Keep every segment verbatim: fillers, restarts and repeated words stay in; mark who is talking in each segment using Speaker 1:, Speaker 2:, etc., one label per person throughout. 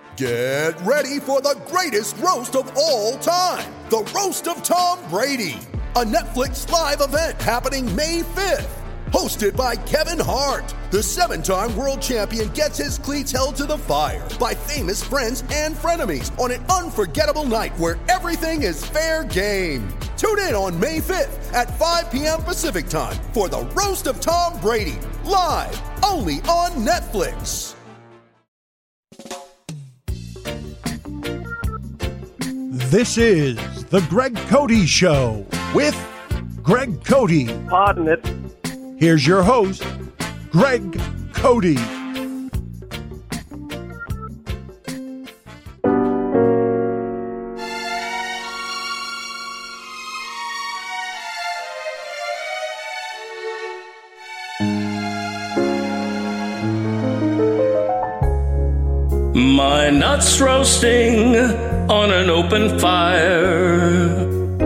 Speaker 1: Get ready for the greatest roast of all time, the Roast of Tom Brady, a Netflix live event happening May fifth. Hosted by Kevin Hart, the seven-time world champion gets his cleats held to the fire by famous friends and frenemies on an unforgettable night where everything is fair game. Tune in on May fifth at five p.m. Pacific time for the Roast of Tom Brady, live only on Netflix.
Speaker 2: This is The Greg Cody Show with Greg Cody.
Speaker 3: Pardon it.
Speaker 2: Here's your host, Greg Cody.
Speaker 4: My nuts roasting on an open fire.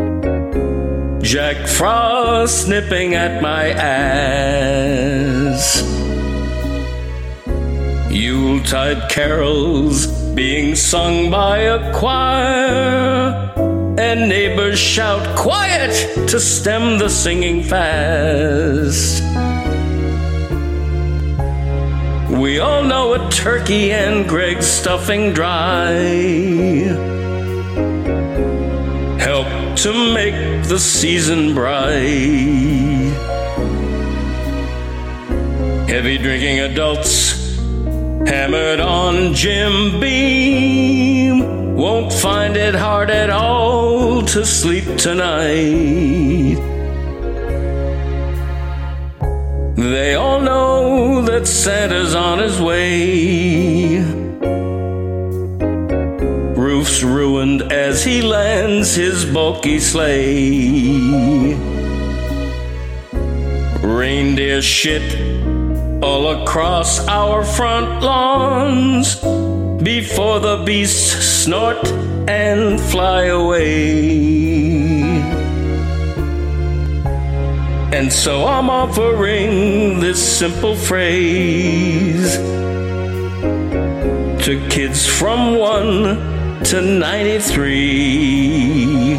Speaker 4: Jack Frost nipping at my ass. Yuletide carols being sung by a choir. And neighbors shout, "Quiet!" to stem the singing fast. We all know a turkey and Greg's stuffing dry help to make the season bright. Heavy drinking adults hammered on Jim Beam won't find it hard at all to sleep tonight. They all know that Santa's on his way. Roof's ruined as he lands his bulky sleigh. Reindeer shit all across our front lawns before the beasts snort and fly away. And so I'm offering this simple phrase to kids from one to ninety-three.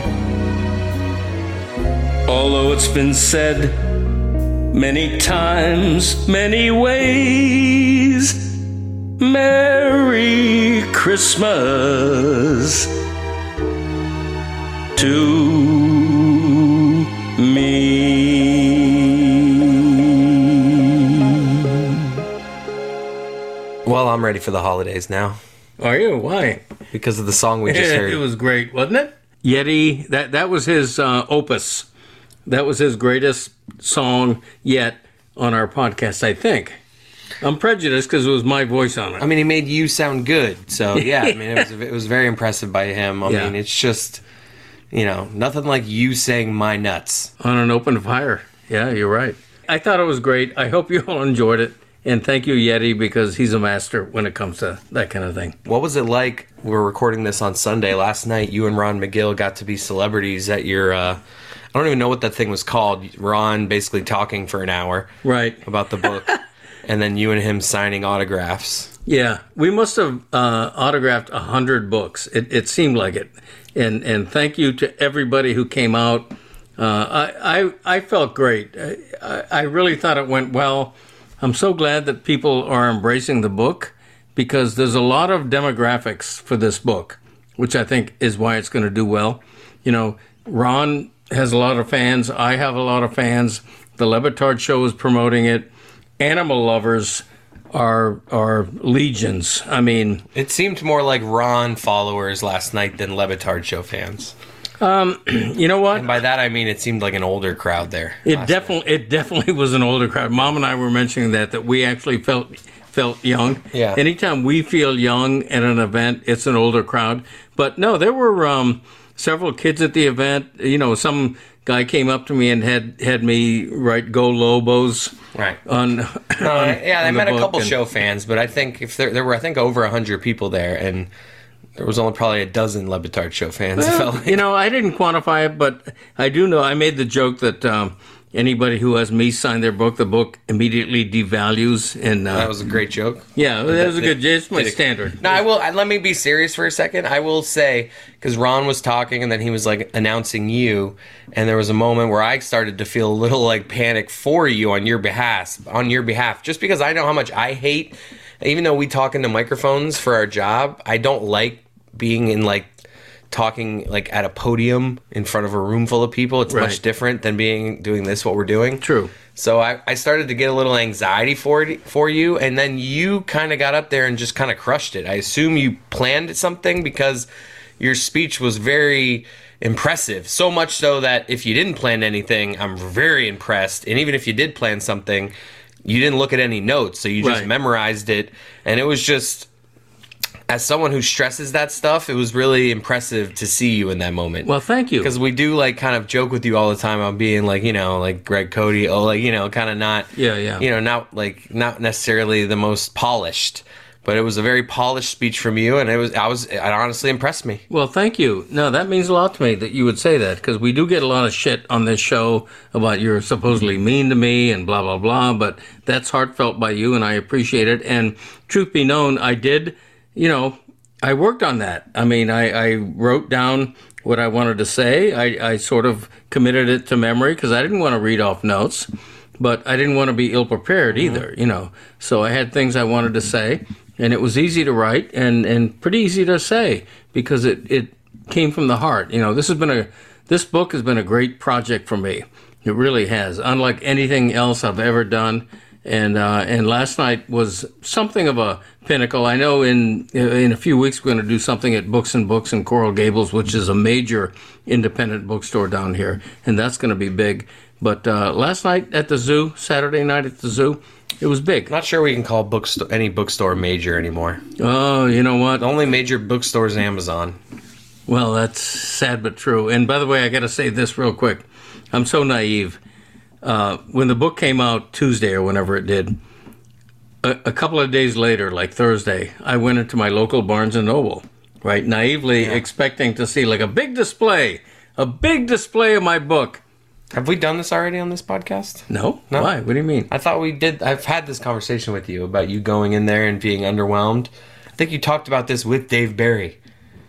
Speaker 4: Although it's been said many times, many ways, Merry Christmas to me.
Speaker 5: Well, I'm ready for the holidays now.
Speaker 4: Are you? Why?
Speaker 5: Because of the song we just heard.
Speaker 4: It was great, wasn't it? Yeti, that, that was his uh, opus. That was his greatest song yet on our podcast, I think. I'm prejudiced because it was my voice on it.
Speaker 5: I mean, he made you sound good. So, yeah, I mean, it was, it was very impressive by him. I
Speaker 4: Yeah.
Speaker 5: mean, it's just, you know, nothing like you saying my nuts.
Speaker 4: On an open fire. Yeah, you're right. I thought it was great. I hope you all enjoyed it. And thank you, Yeti, because he's a master when it comes to that kind of thing.
Speaker 5: What was it like? We were recording this on Sunday. Last night, you and Ron McGill got to be celebrities at your, uh, I don't even know what that thing was called. Ron basically talking for an hour.
Speaker 4: Right.
Speaker 5: About the book. And then you and him signing autographs.
Speaker 4: Yeah. We must have uh, autographed one hundred books. It, it seemed like it. And and thank you to everybody who came out. Uh, I, I I felt great. I, I really thought it went well. I'm so glad that people are embracing the book because there's a lot of demographics for this book, which I think is why it's going to do well. You know, Ron has a lot of fans. I have a lot of fans. The Le Batard Show is promoting it. Animal lovers are are legions. I mean,
Speaker 5: it seemed more like Ron followers last night than Le Batard Show fans.
Speaker 4: Um, you know what?
Speaker 5: And by that I mean it seemed like an older crowd there.
Speaker 4: It definitely, it definitely was an older crowd. Mom and I were mentioning that that we actually felt felt young.
Speaker 5: Yeah.
Speaker 4: Anytime we feel young at an event, it's an older crowd. But no, there were um, several kids at the event. You know, some guy came up to me and had had me write "Go Lobos."
Speaker 5: Right.
Speaker 4: On,
Speaker 5: no,
Speaker 4: on
Speaker 5: yeah, they
Speaker 4: on
Speaker 5: met
Speaker 4: the
Speaker 5: a couple
Speaker 4: and,
Speaker 5: show fans, but I think if there there were I think over a hundred people there, and there was only probably a dozen Le Batard Show fans.
Speaker 4: Well,
Speaker 5: it felt like.
Speaker 4: You know, I didn't quantify it, but I do know I made the joke that um, anybody who has me sign their book, the book immediately devalues. And uh,
Speaker 5: That was a great joke.
Speaker 4: Yeah, that was a good. It's my
Speaker 5: Did it-
Speaker 4: standard.
Speaker 5: No, I will. I- Let me be serious for a second. I will say, because Ron was talking and then he was like announcing you, and there was a moment where I started to feel a little like panic for you on your behalf, on your behalf, just because I know how much I hate. Even though we talk into microphones for our job, I don't like being in like talking like at a podium in front of a room full of people. It's
Speaker 4: Right.
Speaker 5: much different than being doing this, what we're doing.
Speaker 4: True.
Speaker 5: So I, I started to get a little anxiety for it, for you, and then you kind of got up there and just kind of crushed it. I assume you planned something because your speech was very impressive. So much so that if you didn't plan anything, I'm very impressed. And even if you did plan something, you didn't look at any notes, so you just
Speaker 4: Right.
Speaker 5: memorized it. And it was just, as someone who stresses that stuff, it was really impressive to see you in that moment.
Speaker 4: Well, thank you.
Speaker 5: Because we do like kind of joke with you all the time on being like, you know, like Greg Cody, oh, like, you know, kind of not,
Speaker 4: Yeah, yeah.
Speaker 5: you know, not like not necessarily the most polished, but it was a very polished speech from you, and it was, I was, it honestly impressed me.
Speaker 4: Well, thank you. No, that means a lot to me that you would say that, because we do get a lot of shit on this show about you're supposedly mean to me and blah, blah, blah, but that's heartfelt by you, and I appreciate it. And truth be known, I did, you know, I worked on that. I mean, I, I wrote down what I wanted to say. I, I sort of committed it to memory because I didn't want to read off notes, but I didn't want to be ill-prepared either, you know. So I had things I wanted to say, and it was easy to write and, and pretty easy to say because it, it came from the heart. You know, this has been a this book has been a great project for me. It really has, unlike anything else I've ever done. And uh, and last night was something of a pinnacle. I know in in a few weeks we're going to do something at Books and Books in Coral Gables, which is a major independent bookstore down here, and that's going to be big. But uh, last night at the zoo, Saturday night at the zoo, it was big.
Speaker 5: Not sure we can call booksto- any bookstore major anymore.
Speaker 4: Oh, you know what?
Speaker 5: The only major bookstore is Amazon.
Speaker 4: Well, that's sad but true. And by the way, I got to say this real quick. I'm so naive. Uh, when the book came out Tuesday or whenever it did, a, a couple of days later, like Thursday, I went into my local Barnes and Noble, right, naively expecting to see like a big display, a big display of my book.
Speaker 5: Have we done this already on this podcast?
Speaker 4: No?
Speaker 5: No.
Speaker 4: Why? What do you mean?
Speaker 5: I thought we did. I've had this conversation with you about you going in there and being underwhelmed. I think you talked about this with Dave Barry.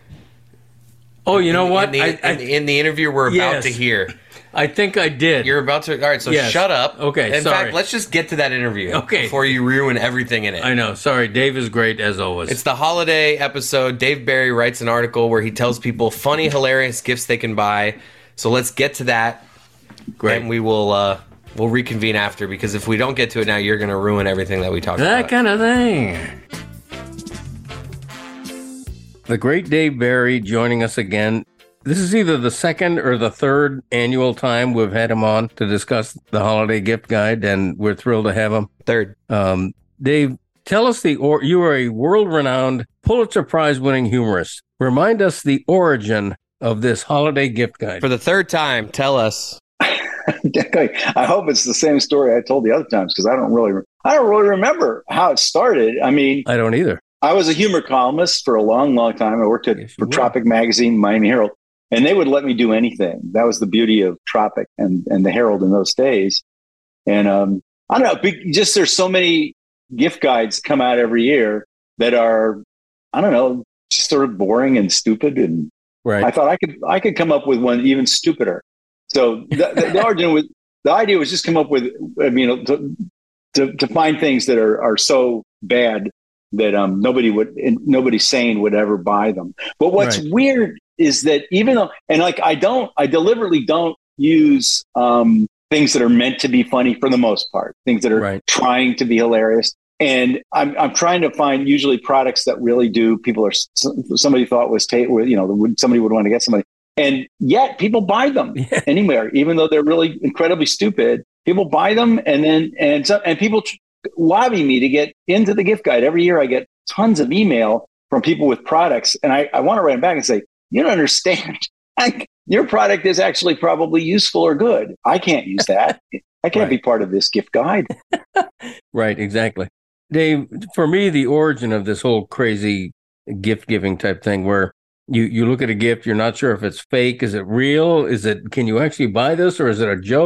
Speaker 4: Oh, you know
Speaker 5: In-
Speaker 4: what?
Speaker 5: In the,
Speaker 4: I,
Speaker 5: in,
Speaker 4: I,
Speaker 5: the, in the interview we're about
Speaker 4: Yes.
Speaker 5: to hear.
Speaker 4: I think I did.
Speaker 5: You're about to. All right, so
Speaker 4: Yes.
Speaker 5: shut up.
Speaker 4: Okay,
Speaker 5: In
Speaker 4: sorry.
Speaker 5: fact, let's just get to that interview.
Speaker 4: Okay.
Speaker 5: Before you ruin everything in it.
Speaker 4: I know. Sorry. Dave is great as always.
Speaker 5: It's the holiday episode. Dave Barry writes an article where he tells people funny, hilarious gifts they can buy. So let's get to that.
Speaker 4: great.
Speaker 5: And we will uh, we'll reconvene after, because if we don't get to it now, you're going to ruin everything that we talked
Speaker 4: That
Speaker 5: about.
Speaker 4: kind of thing. The great Dave Barry joining us again. This is either the second or the third annual time we've had him on to discuss the holiday gift guide, and we're thrilled to have him.
Speaker 5: Third.
Speaker 4: Um, Dave, tell us the or you are a world-renowned Pulitzer Prize-winning humorist. Remind us the origin of this holiday gift guide.
Speaker 5: For the third time, tell us.
Speaker 3: I hope it's the same story I told the other times, because I don't really, I don't really remember how it started. I mean,
Speaker 4: I don't either.
Speaker 3: I was a humor columnist for a long, long time. I worked at
Speaker 4: Yes, you
Speaker 3: for
Speaker 4: were.
Speaker 3: Tropic Magazine, Miami Herald, and they would let me do anything. That was the beauty of Tropic and, and the Herald in those days. And um, I don't know, big, just there's so many gift guides come out every year that are, I don't know, just sort of boring and stupid. And
Speaker 4: Right.
Speaker 3: I thought I could I could come up with one even stupider. So the, the, the origin was the idea was just come up with, I mean, to, to, to find things that are, are so bad that um, nobody would, nobody sane would ever buy them. But what's
Speaker 4: Right.
Speaker 3: weird is that even though, and like I don't, I deliberately don't use um, things that are meant to be funny for the most part, things that are
Speaker 4: Right.
Speaker 3: trying to be hilarious. And I'm I'm trying to find usually products that really do. People are somebody thought was ta- you know somebody would want to get somebody, and yet people buy them
Speaker 4: Yeah.
Speaker 3: anywhere, even though they're really incredibly stupid. People buy them, and then and so, and people tr- lobby me to get into the gift guide. Every year, I get tons of email from people with products, and I, I want to write them back and say, you don't understand. I, your product is actually probably useful or good. I can't use that. I can't
Speaker 4: Right.
Speaker 3: be part of this gift guide.
Speaker 4: Right, exactly. Dave, for me, the origin of this whole crazy gift giving type thing where you, you look at a gift, you're not sure if it's fake. Is it real? Is it, can you actually buy this, or is it a joke?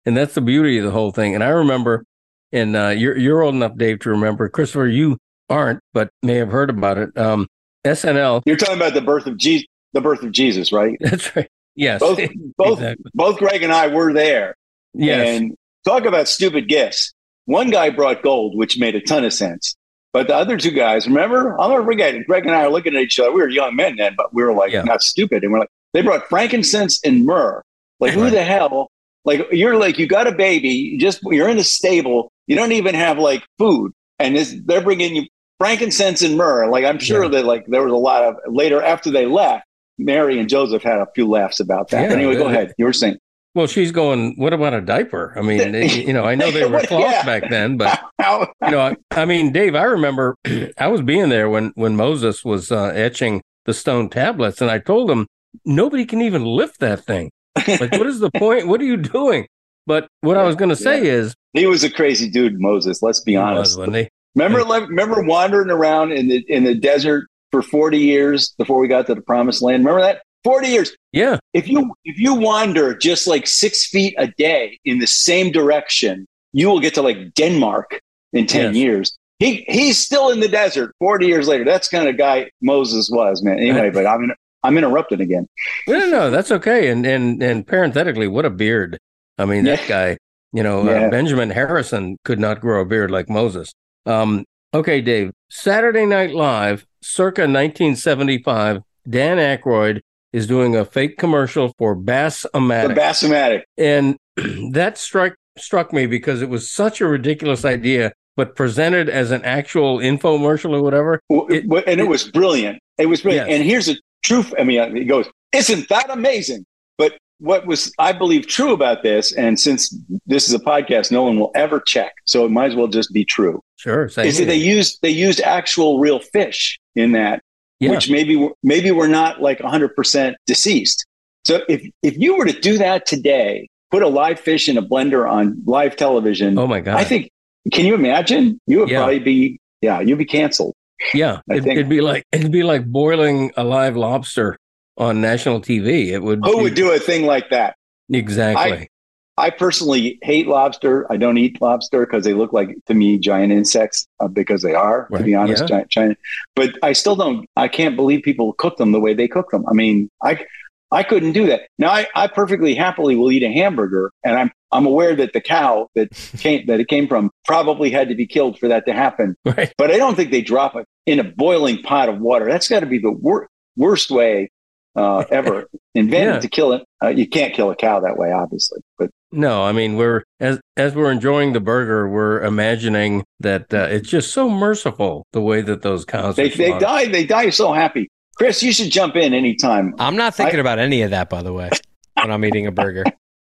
Speaker 4: and that's the beauty of the whole thing. And I remember, and uh, you're you're old enough, Dave, to remember. Christopher, you aren't, but may have heard about it. Um, S N L.
Speaker 3: You're talking about the birth of Jesus, the birth of Jesus, right?
Speaker 4: That's right. Yes.
Speaker 3: Both both
Speaker 4: exactly.
Speaker 3: both Greg and I were there.
Speaker 4: Yes.
Speaker 3: And talk about stupid gifts. One guy brought gold, which made a ton of sense. But the other two guys, remember? I'll never forget it. Greg and I are looking at each other. We were young men then, but we were like,
Speaker 4: yeah.
Speaker 3: not stupid. And we're like, they brought frankincense and myrrh. Like, who
Speaker 4: Right.
Speaker 3: the hell? Like, you're like, you got a baby, you just you're in a stable. You don't even have like food. And this, they're bringing you frankincense and myrrh. Like, I'm sure
Speaker 4: Yeah.
Speaker 3: that like there was a lot of later after they left, Mary and Joseph had a few laughs about that.
Speaker 4: Yeah,
Speaker 3: anyway, go
Speaker 4: they-
Speaker 3: ahead. You were saying.
Speaker 4: Well, she's going, what about a diaper? I mean, you know, I know they were cloths
Speaker 3: Yeah.
Speaker 4: back then, but,
Speaker 3: How-
Speaker 4: you know, I, I mean, Dave, I remember I was being there when, when Moses was uh, etching the stone tablets, and I told him, nobody can even lift that thing. Like, what is the point? What are you doing? But what I was going to say
Speaker 3: Yeah.
Speaker 4: is,
Speaker 3: He was a crazy dude, Moses. Let's be
Speaker 4: he
Speaker 3: honest.
Speaker 4: was, wasn't he?
Speaker 3: Remember, remember wandering around in the in the desert for forty years before we got to the promised land. Remember that? Forty years.
Speaker 4: Yeah.
Speaker 3: If you if you wander just like six feet a day in the same direction, you will get to like Denmark in ten
Speaker 4: Yes.
Speaker 3: years. He he's still in the desert forty years later. That's the kind of guy Moses was, man. Anyway, but I'm I'm interrupted again.
Speaker 4: No, no, no, that's okay. And and and parenthetically, what a beard! I mean, that
Speaker 3: Yeah.
Speaker 4: guy, you know,
Speaker 3: Yeah.
Speaker 4: uh, Benjamin Harrison could not grow a beard like Moses. Um, okay, Dave. Saturday Night Live, circa nineteen seventy-five. Dan Aykroyd is doing a fake commercial for
Speaker 3: The
Speaker 4: Bass-O-Matic,
Speaker 3: Bassomatic.
Speaker 4: and that struck struck me because it was such a ridiculous idea, but presented as an actual infomercial or whatever.
Speaker 3: W-
Speaker 4: It-
Speaker 3: w- and it,
Speaker 4: it-
Speaker 3: was brilliant. It was brilliant.
Speaker 4: Yes.
Speaker 3: And here's the truth. I mean, he goes, "Isn't that amazing?" But what was, I believe, true about this, and since this is a podcast, no one will ever check, so it might as well just be true.
Speaker 4: Sure, same
Speaker 3: Is that
Speaker 4: here.
Speaker 3: they used they used actual real fish in that,
Speaker 4: Yeah.
Speaker 3: which maybe were- maybe we're not like one hundred percent deceased. So if if you were to do that today, put a live fish in a blender on live television,
Speaker 4: Oh my God!
Speaker 3: I think. Can you imagine? You would
Speaker 4: Yeah.
Speaker 3: probably be yeah, you'd be canceled.
Speaker 4: Yeah,
Speaker 3: I
Speaker 4: it,
Speaker 3: think-
Speaker 4: it'd be like it'd be like boiling a live lobster on national T V. It would.
Speaker 3: Who
Speaker 4: be-
Speaker 3: would do a thing like that?
Speaker 4: exactly?
Speaker 3: I personally hate lobster. I don't eat lobster because they look like, to me, giant insects, uh, because they are, to
Speaker 4: Right,
Speaker 3: be honest,
Speaker 4: yeah.
Speaker 3: giant, giant. But I still don't, I can't believe people cook them the way they cook them. I mean, I I couldn't do that. Now, I, I perfectly happily will eat a hamburger, and I'm I'm aware that the cow that came that it came from probably had to be killed for that to happen.
Speaker 4: Right.
Speaker 3: But I don't think they drop it in a boiling pot of water. That's got to be the wor- worst way uh, ever invented
Speaker 4: Yeah.
Speaker 3: to kill it. Uh, you can't kill a cow that way, obviously. But
Speaker 4: No, I mean we're as as we're enjoying the burger, we're imagining that uh, it's just so merciful the way that those cows.
Speaker 3: they
Speaker 4: are
Speaker 3: they
Speaker 4: slaughtered.
Speaker 3: die. They die so happy. Chris, you should jump in anytime.
Speaker 5: I'm not thinking
Speaker 3: I-
Speaker 5: about any of that, by the way, when I'm eating a burger.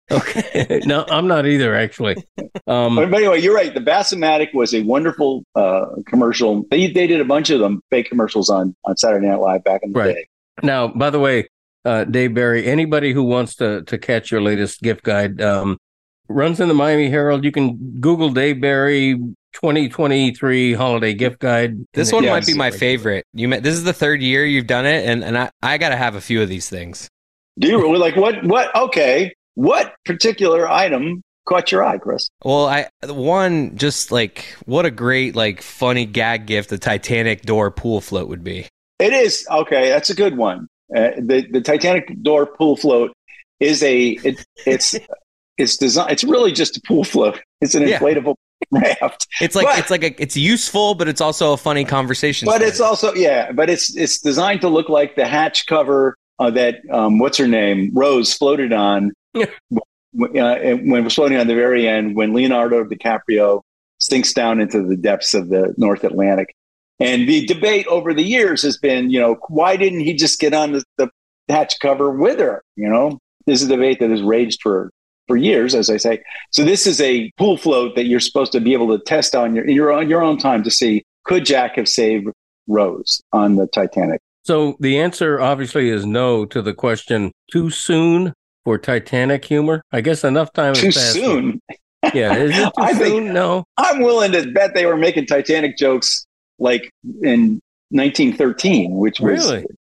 Speaker 4: Okay, no, I'm not either actually. Um,
Speaker 3: But anyway, you're right. The Bassomatic was a wonderful uh, commercial. They they did a bunch of them, fake commercials on on Saturday Night Live back in the
Speaker 4: Right.
Speaker 3: day.
Speaker 4: Now, by the way, uh, Dave Barry, anybody who wants to to catch your latest gift guide um, runs in the Miami Herald. You can Google Dave Barry twenty twenty-three holiday gift guide.
Speaker 5: This one
Speaker 3: Yes.
Speaker 5: might be my favorite. You met, this is the third year you've done it, and, and I, I got to have a few of these things.
Speaker 3: Do you we're like what what? Okay, what particular item caught your eye, Chris?
Speaker 5: Well, I one just like what a great like funny gag gift the Titanic door pool float would be.
Speaker 3: It is okay. That's a good one. Uh, the the Titanic door pool float is a it, it's it's designed. It's really just a pool float. It's an
Speaker 5: Yeah.
Speaker 3: inflatable raft.
Speaker 5: It's like
Speaker 3: But-
Speaker 5: it's like a, it's useful, but it's also a funny conversation.
Speaker 3: But
Speaker 5: starter.
Speaker 3: it's also yeah. But it's it's designed to look like the hatch cover uh, that um, what's her name Rose floated on.
Speaker 4: Yeah.
Speaker 3: w- uh, when it was floating on the very end, when Leonardo DiCaprio sinks down into the depths of the North Atlantic. And the debate over the years has been, you know, why didn't he just get on the, the hatch cover with her? You know, this is a debate that has raged for, for years, as I say. So this is a pool float that you're supposed to be able to test on your, your, on your own time to see, could Jack have saved Rose on the Titanic?
Speaker 4: So the answer obviously is no to the question. Too soon for Titanic humor? I guess enough time has
Speaker 3: Too
Speaker 4: passed.
Speaker 3: soon.
Speaker 4: Yeah, is it too
Speaker 3: I think-
Speaker 4: soon? No.
Speaker 3: I'm willing to bet they were making Titanic jokes like in nineteen thirteen, which was
Speaker 4: Really?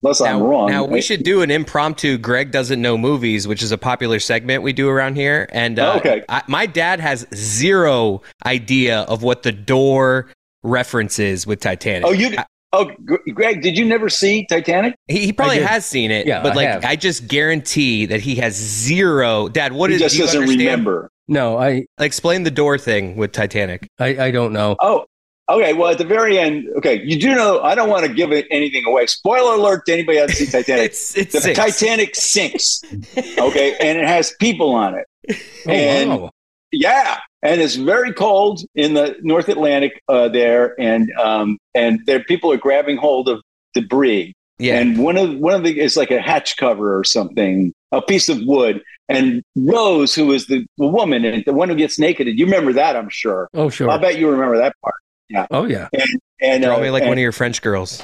Speaker 3: unless
Speaker 5: now,
Speaker 3: I'm wrong.
Speaker 5: Now we should do an impromptu Greg Doesn't Know Movies, which is a popular segment we do around here. And uh,
Speaker 3: okay.
Speaker 5: I, my dad has zero idea of what the door reference is with Titanic.
Speaker 3: Oh, you?
Speaker 5: I,
Speaker 3: oh, Greg, did you never see Titanic?
Speaker 5: He, he probably has seen it,
Speaker 2: yeah,
Speaker 5: but
Speaker 2: I
Speaker 5: like
Speaker 2: have.
Speaker 5: I just guarantee that he has zero. Dad, what
Speaker 3: he
Speaker 5: is?
Speaker 3: just
Speaker 5: do you
Speaker 3: doesn't
Speaker 5: understand?
Speaker 3: remember.
Speaker 2: No, I,
Speaker 5: Explain the door thing with Titanic.
Speaker 2: I, I don't know.
Speaker 3: Oh, okay. Well, at the very end, okay, you do know. I don't want to give it anything away. Spoiler alert to anybody who hasn't seen Titanic.
Speaker 5: it's it's
Speaker 3: the
Speaker 5: six.
Speaker 3: Titanic sinks. Okay, and it has people on it.
Speaker 2: Oh,
Speaker 3: and
Speaker 2: wow.
Speaker 3: yeah, and it's very cold in the North Atlantic uh, there, and um, and there people are grabbing hold of debris.
Speaker 5: Yeah.
Speaker 3: And one of one of the is like a hatch cover or something, a piece of wood. And Rose, who is the, the woman and the one who gets naked, you remember that, I'm sure.
Speaker 2: Oh, sure.
Speaker 3: I bet you remember that part. Yeah.
Speaker 2: Oh, yeah.
Speaker 3: And and,
Speaker 5: Draw
Speaker 3: uh,
Speaker 5: me like
Speaker 3: and,
Speaker 5: one of your French girls.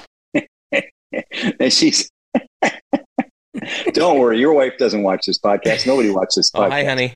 Speaker 3: and she's. Don't worry, your wife doesn't watch this podcast. Nobody watches this podcast.
Speaker 5: Oh, hi, honey.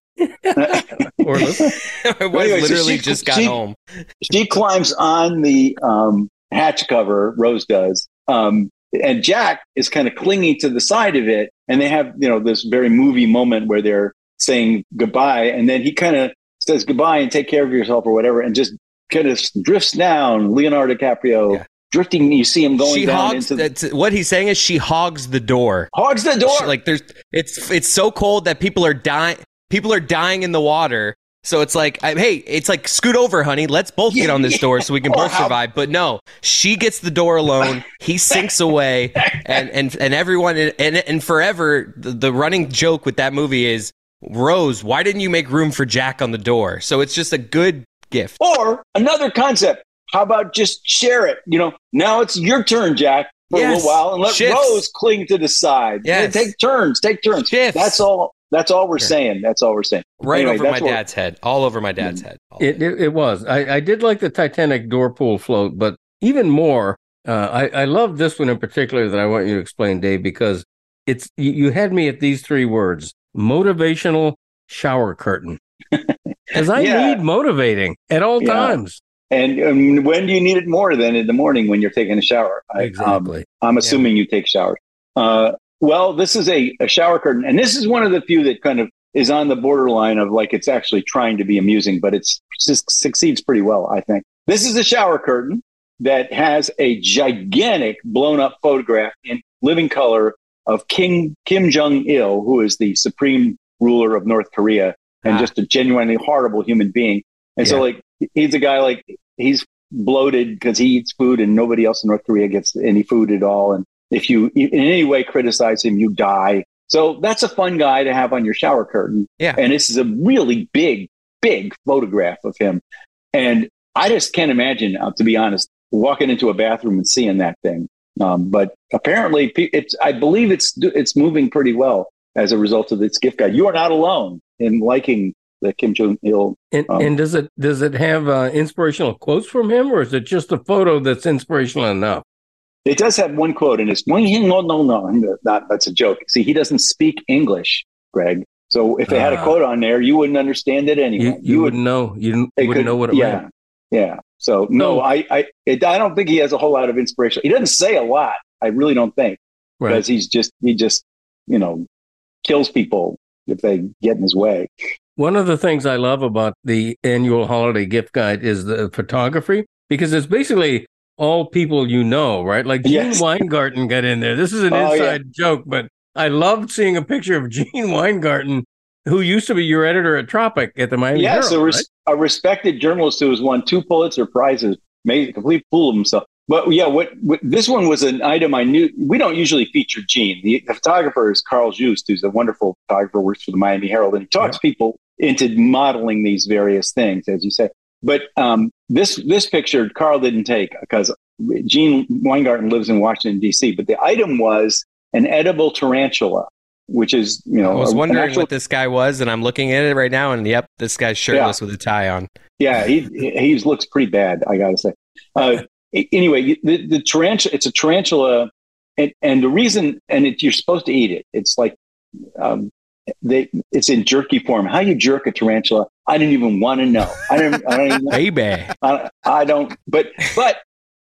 Speaker 2: Or listen.
Speaker 5: My wife
Speaker 3: anyway, so
Speaker 5: literally
Speaker 3: she-
Speaker 5: just got
Speaker 3: she-
Speaker 5: home.
Speaker 3: She climbs on the um, hatch cover. Rose does. Um, and Jack is kind of clinging to the side of it, and they have, you know, this very movie moment where they're saying goodbye, and then he kind of says goodbye and take care of yourself or whatever, and just kind of drifts down. Leonardo DiCaprio
Speaker 5: Yeah.
Speaker 3: drifting. You see him going
Speaker 5: She
Speaker 3: down
Speaker 5: hogs.
Speaker 3: into the,
Speaker 5: That's, what he's saying is she hogs the door.
Speaker 3: hogs the door.
Speaker 5: She- like there's, it's it's so cold that people are dying. People are dying in the water. So it's like, I, hey, it's like scoot over, honey. Let's both get on this door so we can
Speaker 3: Or
Speaker 5: both
Speaker 3: how-
Speaker 5: survive. But no, she gets the door alone. He sinks away, and and and everyone and and forever. The, the running joke with that movie is, Rose, why didn't you make room for Jack on the door? So it's just a good gift.
Speaker 3: Or another concept. How about just share it? You know, now it's your turn, Jack, for a
Speaker 5: Yes.
Speaker 3: little while, and let
Speaker 5: Shifts.
Speaker 3: Rose cling to the side.
Speaker 5: Yes.
Speaker 3: Take turns. Take turns.
Speaker 5: Shifts.
Speaker 3: That's all. That's all we're
Speaker 5: Sure.
Speaker 3: saying. That's all we're saying.
Speaker 5: Right
Speaker 3: Anyway,
Speaker 5: over my
Speaker 3: that's what-
Speaker 5: dad's head. All over my dad's head. All
Speaker 2: It, it, it was. I, I did like the Titanic door pull float, but even more, uh, I, I love this one in particular that I want you to explain, Dave, because it's you, you had me at these three words: motivational shower curtain. Because I
Speaker 3: Yeah.
Speaker 2: need motivating at all
Speaker 3: Yeah.
Speaker 2: times.
Speaker 3: And um, when do you need it more than in the morning when you're taking a shower? I, um,
Speaker 2: Exactly.
Speaker 3: I'm assuming you take showers. Uh, well, this is a, a shower curtain, and this is one of the few that kind of is on the borderline of like it's actually trying to be amusing, but it's just succeeds pretty well, I think. This is a shower curtain that has a gigantic blown up photograph in living color of King Kim Jong Il, who is the supreme ruler of North Korea and
Speaker 5: Ah.
Speaker 3: just a genuinely horrible human being. And so,
Speaker 2: Yeah.
Speaker 3: like, he's a guy like he's bloated because he eats food and nobody else in North Korea gets any food at all. And if you in any way criticize him, you die. So that's a fun guy to have on your shower curtain.
Speaker 5: Yeah.
Speaker 3: And this is a really big, big photograph of him. And I just can't imagine, uh, to be honest, walking into a bathroom and seeing that thing. Um, but apparently, pe- it's I believe it's it's moving pretty well as a result of its gift guide. You are not alone in liking the Kim Jong Il.
Speaker 2: And,
Speaker 3: Um,
Speaker 2: and does it does it have uh, inspirational quotes from him, or is it just a photo that's inspirational enough?
Speaker 3: It does have one quote, and it's no, no, no, no. Not, that's a joke. See, he doesn't speak English, Greg. So if it had a
Speaker 2: Ah.
Speaker 3: quote on there, you wouldn't understand it anyway.
Speaker 2: You, you, wouldn't know. You didn't-
Speaker 3: it
Speaker 2: wouldn't
Speaker 3: could-
Speaker 2: know what it
Speaker 3: yeah,
Speaker 2: meant.
Speaker 3: Yeah. So no,
Speaker 2: So-
Speaker 3: I, I, it, I don't think he has a whole lot of inspiration. He doesn't say a lot. I really don't think
Speaker 2: Right.
Speaker 3: because he's just he just you know kills people if they get in his way.
Speaker 2: One of the things I love about the annual holiday gift guide is the photography, because it's basically all people you know, right? Like Gene
Speaker 3: Yes.
Speaker 2: Weingarten got in there. This is an
Speaker 3: Oh,
Speaker 2: inside joke, but I loved seeing a picture of Gene Weingarten, who used to be your editor at Tropic at the Miami
Speaker 3: Yes,
Speaker 2: Herald.
Speaker 3: a, res-
Speaker 2: right?
Speaker 3: a respected journalist who has won two Pulitzer Prizes, made a complete fool of himself. But yeah, what, what this one was an item I knew. We don't usually feature Gene. The, the photographer is Carl Just, who's a wonderful photographer, works for the Miami Herald, and he talks people into modeling these various things, as you say. But um, this this picture Carl didn't take because Gene Weingarten lives in Washington, D C. But the item was an edible tarantula, which is, you know,
Speaker 5: I was
Speaker 3: a- an
Speaker 5: wondering
Speaker 3: actual-
Speaker 5: what this guy was, and I'm looking at it right now, and yep, this guy's shirtless with a tie on.
Speaker 3: Yeah, he he looks pretty bad, I gotta say. Uh, anyway, the, the tarantula, it's a tarantula, and, and the reason, and it, you're supposed to eat it. It's like, um, they, it's in jerky form. How you jerk a tarantula? I didn't even want to know. I don't. I don't even.
Speaker 5: Baby.
Speaker 3: I, I don't. But but so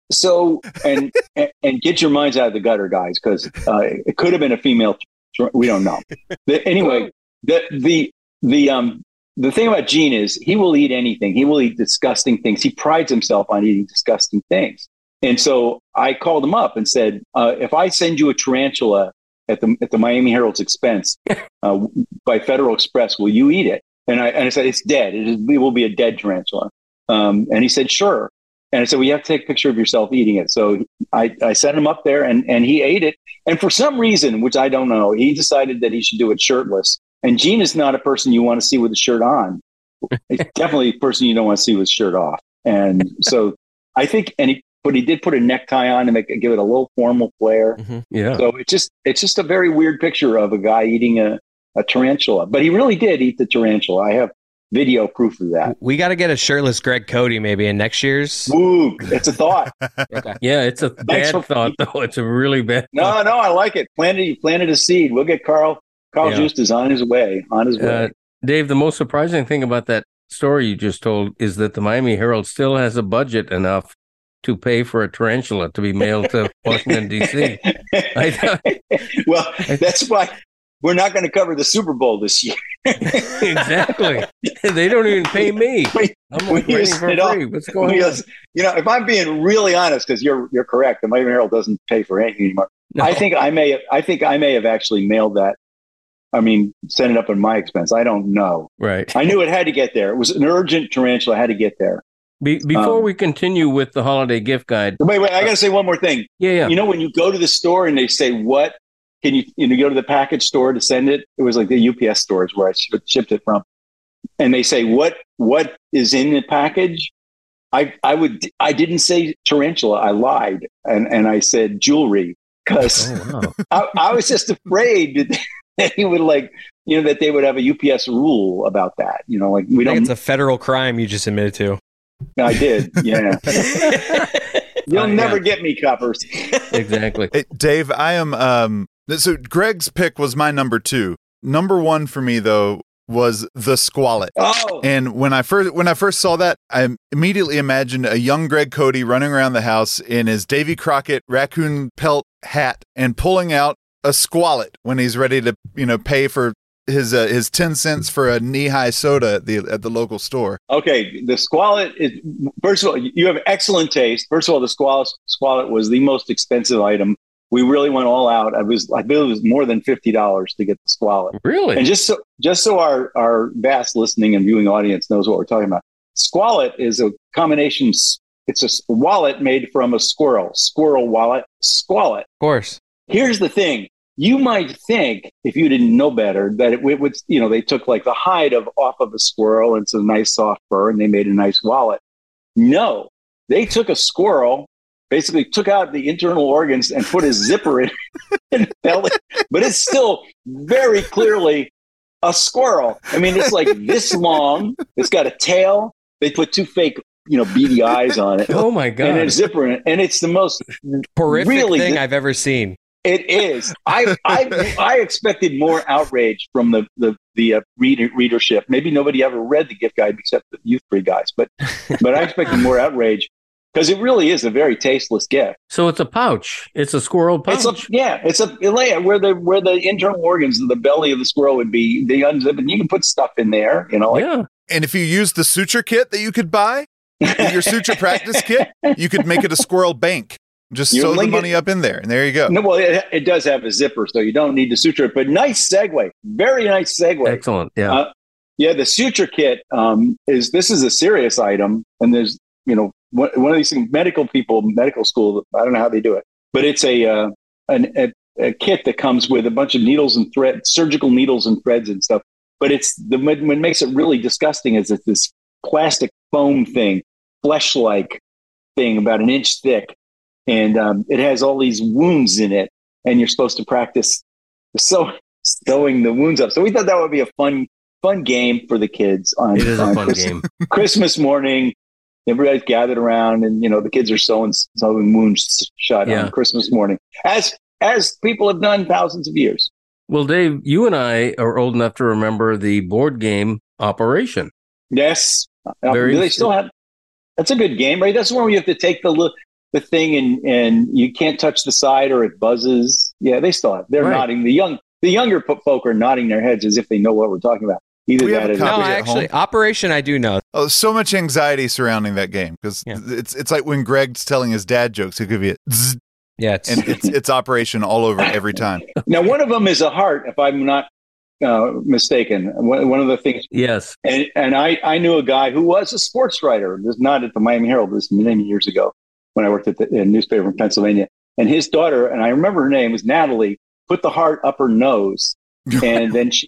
Speaker 3: So, and, and and get your minds out of the gutter, guys, because uh, it could have been a female. We don't know. The, anyway, the the the um the thing about Gene is he will eat anything. He will eat disgusting things. He prides himself on eating disgusting things. And so I called him up and said, uh, if I send you a tarantula at the at the Miami Herald's expense uh, by Federal Express, will you eat it? And I and I said, it's dead. It, is, it will be a dead tarantula. Um, and he said, sure. And I said, well, you have to take a picture of yourself eating it. So I, I sent him up there and, and he ate it. And for some reason, which I don't know, he decided that he should do it shirtless. And Gene is not a person you want to see with a shirt on. He's definitely a person you don't want to see with a shirt off. And so I think, and he, but he did put a necktie on to make it, give it a little formal flair.
Speaker 2: Mm-hmm. Yeah.
Speaker 3: So it's just, it's just a very weird picture of a guy eating a, a tarantula, but he really did eat the tarantula. I have video proof of that.
Speaker 5: We got to get a shirtless Greg Cody maybe in next year's.
Speaker 3: Ooh, it's a thought.
Speaker 5: Okay.
Speaker 2: Yeah, it's a bad
Speaker 3: for-
Speaker 2: thought, though. It's a really bad
Speaker 3: No,
Speaker 2: thought.
Speaker 3: no, I like it. Planted, you planted a seed. We'll get Carl. Carl
Speaker 2: Yeah.
Speaker 3: Just is on his way. On his way.
Speaker 2: Uh, Dave, the most surprising thing about that story you just told is that the Miami Herald still has a budget enough to pay for a tarantula to be mailed to Washington, D C. I,
Speaker 3: Well, that's why we're not going to cover the Super Bowl this year.
Speaker 2: exactly. They don't even pay me.
Speaker 3: We-
Speaker 2: I'm
Speaker 3: we
Speaker 2: like waiting
Speaker 3: used
Speaker 2: for
Speaker 3: it all.
Speaker 2: free. What's going
Speaker 3: We
Speaker 2: on?
Speaker 3: just- you know, if I'm being really honest, because you're you're correct, the Miami Herald doesn't pay for anything anymore.
Speaker 2: No.
Speaker 3: I think I may have, I think I may have actually mailed that. I mean, sent it up at my expense. I don't know.
Speaker 2: Right.
Speaker 3: I knew it had to get there. It was an urgent tarantula. I had to get there.
Speaker 2: Be- before
Speaker 3: Um,
Speaker 2: we continue with the holiday gift guide,
Speaker 3: Wait, wait. I got to say one more thing.
Speaker 2: yeah, yeah,
Speaker 3: You know, when you go to the store and they say, what can you, you know, go to the package store to send it? It was like the U P S stores where I sh- shipped it from. And they say, what, what is in the package? I, I would, I didn't say tarantula. I lied. And, and I said jewelry because
Speaker 2: oh, wow.
Speaker 3: I, I was just afraid that, that he would like, you know, that they would have a U P S rule about that. You know, like we
Speaker 5: I think
Speaker 3: don't,
Speaker 5: it's a federal crime you just admitted to.
Speaker 3: I did. Yeah. You'll
Speaker 2: Uh,
Speaker 3: never
Speaker 2: yeah.
Speaker 3: get me, coppers.
Speaker 2: Exactly.
Speaker 6: Hey, Dave, I am. Um, so Greg's pick was my number two. Number one for me though was the Squallet.
Speaker 3: Oh,
Speaker 6: And when I first when I first saw that, I immediately imagined a young Greg Cody running around the house in his Davy Crockett raccoon pelt hat and pulling out a Squallet when he's ready to, you know, pay for his uh, his ten cents for a knee-high soda at the at the local store.
Speaker 3: okay. The Squallet is, first of all, you have excellent taste. First of all, the Squallet, Squallet was the most expensive item. We really went all out. I was, I believe it was more than fifty dollars to get the Squallet.
Speaker 2: Really?
Speaker 3: And just so, just so our, our vast listening and viewing audience knows what we're talking about, Squallet is a combination. It's a wallet made from a squirrel, squirrel wallet, Squallet.
Speaker 5: Of course.
Speaker 3: Here's the thing. You might think, if you didn't know better, that it would, you know, they took like the hide of off of a squirrel and it's a nice soft fur and they made a nice wallet. No, they took a squirrel, basically took out the internal organs and put a zipper in and belly, but it's still very clearly a squirrel. I mean, it's like this long. It's got a tail. They put two fake, you know, beady eyes on it.
Speaker 2: Oh my
Speaker 3: And
Speaker 2: God.
Speaker 3: a zipper in it. And it's the most
Speaker 5: Horrific
Speaker 3: really
Speaker 5: thing
Speaker 3: di-
Speaker 5: I've ever seen.
Speaker 3: It is. I I I expected more outrage from the the the uh, reader, readership. Maybe nobody ever read the gift guide except the youth free guys, but but I expected more outrage because it really is a very tasteless gift.
Speaker 2: So it's a pouch. It's a squirrel pouch.
Speaker 3: It's a yeah, it's a layer where the where the internal organs of the belly of the squirrel would be. They unzip and you can put stuff in there. You know, like,
Speaker 2: yeah.
Speaker 6: And if you use the suture kit that you could buy, your suture practice kit, you could make it a squirrel bank. Just
Speaker 3: You
Speaker 6: sew the
Speaker 3: link
Speaker 6: money
Speaker 3: it-
Speaker 6: up in there, and there you go.
Speaker 3: No, well, it, it does have a zipper, so you don't need to suture it. But nice segue, very nice segue.
Speaker 2: Excellent. Yeah.
Speaker 3: Uh, Yeah, the suture kit um, is this is a serious item, and there's you know one, one of these things, medical people, medical school. I don't know how they do it, but it's a uh, an, a, a kit that comes with a bunch of needles and thread, surgical needles and threads and stuff. But it's the what, what makes it really disgusting is it's this plastic foam thing, flesh-like thing, about an inch thick, and um, it has all these wounds in it, and you're supposed to practice sew, sewing the wounds up. So we thought that would be a fun. Fun game for the kids on,
Speaker 2: it is
Speaker 3: on
Speaker 2: a fun
Speaker 3: Christmas,
Speaker 2: game.
Speaker 3: Christmas morning. Everybody's gathered around, and you know the kids are sewing sewing wounds shut
Speaker 2: Yeah.
Speaker 3: on Christmas morning, as as people have done thousands of years.
Speaker 2: Well, Dave, you and I are old enough to remember the board game Operation.
Speaker 3: Yes, Uh,
Speaker 2: Very
Speaker 3: do they still have. That's a good game, right? That's the one where you have to take the little the thing and and you can't touch the side or it buzzes. Yeah, they still have. They're
Speaker 2: Right.
Speaker 3: nodding. The young the younger po- folk are nodding their heads as if they know what we're talking about. Either
Speaker 6: We have
Speaker 3: that
Speaker 6: a
Speaker 3: or
Speaker 6: copy
Speaker 5: No,
Speaker 6: at
Speaker 5: I actually,
Speaker 6: home?
Speaker 5: Operation I do know.
Speaker 6: Oh, so much anxiety surrounding that game because
Speaker 5: Yeah.
Speaker 6: it's it's like when Greg's telling his dad jokes, he'll give you a zzz,
Speaker 5: Yeah, it's,
Speaker 6: and it's it's Operation all over every time.
Speaker 3: now one of them is a heart, if I'm not uh, mistaken. One, one of the things,
Speaker 2: Yes.
Speaker 3: and and I I knew a guy who was a sports writer. This is not at the Miami Herald. This is many years ago when I worked at the a newspaper in Pennsylvania. And his daughter, and I remember her name was Natalie, put the heart up her nose, and then she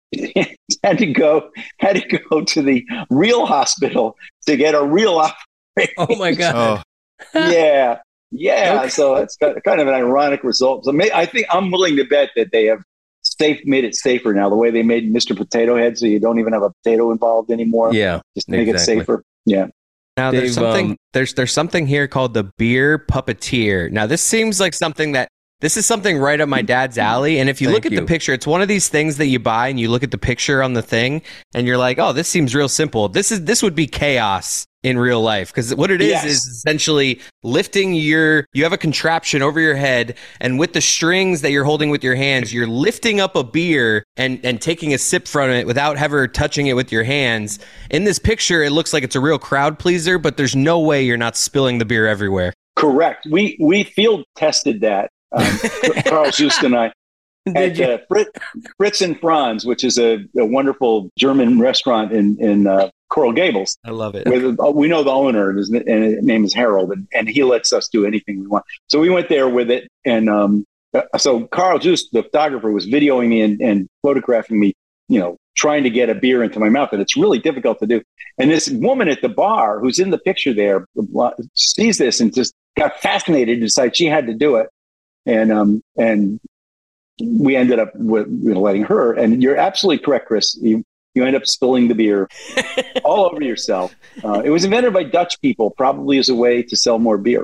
Speaker 3: had to go had to go to the real hospital to get a real operation.
Speaker 2: Oh my God.
Speaker 6: Oh,
Speaker 3: Yeah, yeah.
Speaker 2: Okay.
Speaker 3: So it's got- kind of an ironic result. So may, I think I'm willing to bet that they have safe made it safer now. The way they made Mister Potato Head, so you don't even have a potato involved anymore.
Speaker 2: Yeah.
Speaker 3: just to make
Speaker 2: exactly.
Speaker 3: it safer. Yeah.
Speaker 5: Now
Speaker 2: Dave,
Speaker 5: there's something
Speaker 2: um,
Speaker 5: there's there's something here called the beer puppeteer. Now this seems like something that this is something right up my dad's alley. And if you
Speaker 2: Thank
Speaker 5: look at
Speaker 2: you.
Speaker 5: the picture, it's one of these things that you buy and you look at the picture on the thing and you're like, oh, this seems real simple. This is this would be chaos in real life because what it is
Speaker 3: Yes.
Speaker 5: is essentially lifting your you have a contraption over your head and with the strings that you're holding with your hands you're lifting up a beer and and taking a sip from it without ever touching it with your hands. In this picture it looks like it's a real crowd pleaser, but there's no way you're not spilling the beer everywhere.
Speaker 3: Correct. We we field tested that. Um, Carl Just and I
Speaker 2: Did
Speaker 3: at
Speaker 2: you?
Speaker 3: uh, Frit, Fritz and Franz, which is a, a wonderful German restaurant in in uh, Coral Gables.
Speaker 5: I love it.
Speaker 3: With, uh, we know the owner, and his, and his name is Harold, and, and he lets us do anything we want. So we went there with it, and um, uh, so Carl Just, the photographer, was videoing me and, and photographing me, you know, trying to get a beer into my mouth, and it's really difficult to do. And this woman at the bar, who's in the picture there, sees this and just got fascinated and decided she had to do it, and um, and we ended up with you know, letting her. And you're absolutely correct, Chris. You you end up spilling the beer all over yourself. Uh, it was invented by Dutch people, probably as a way to sell more beer.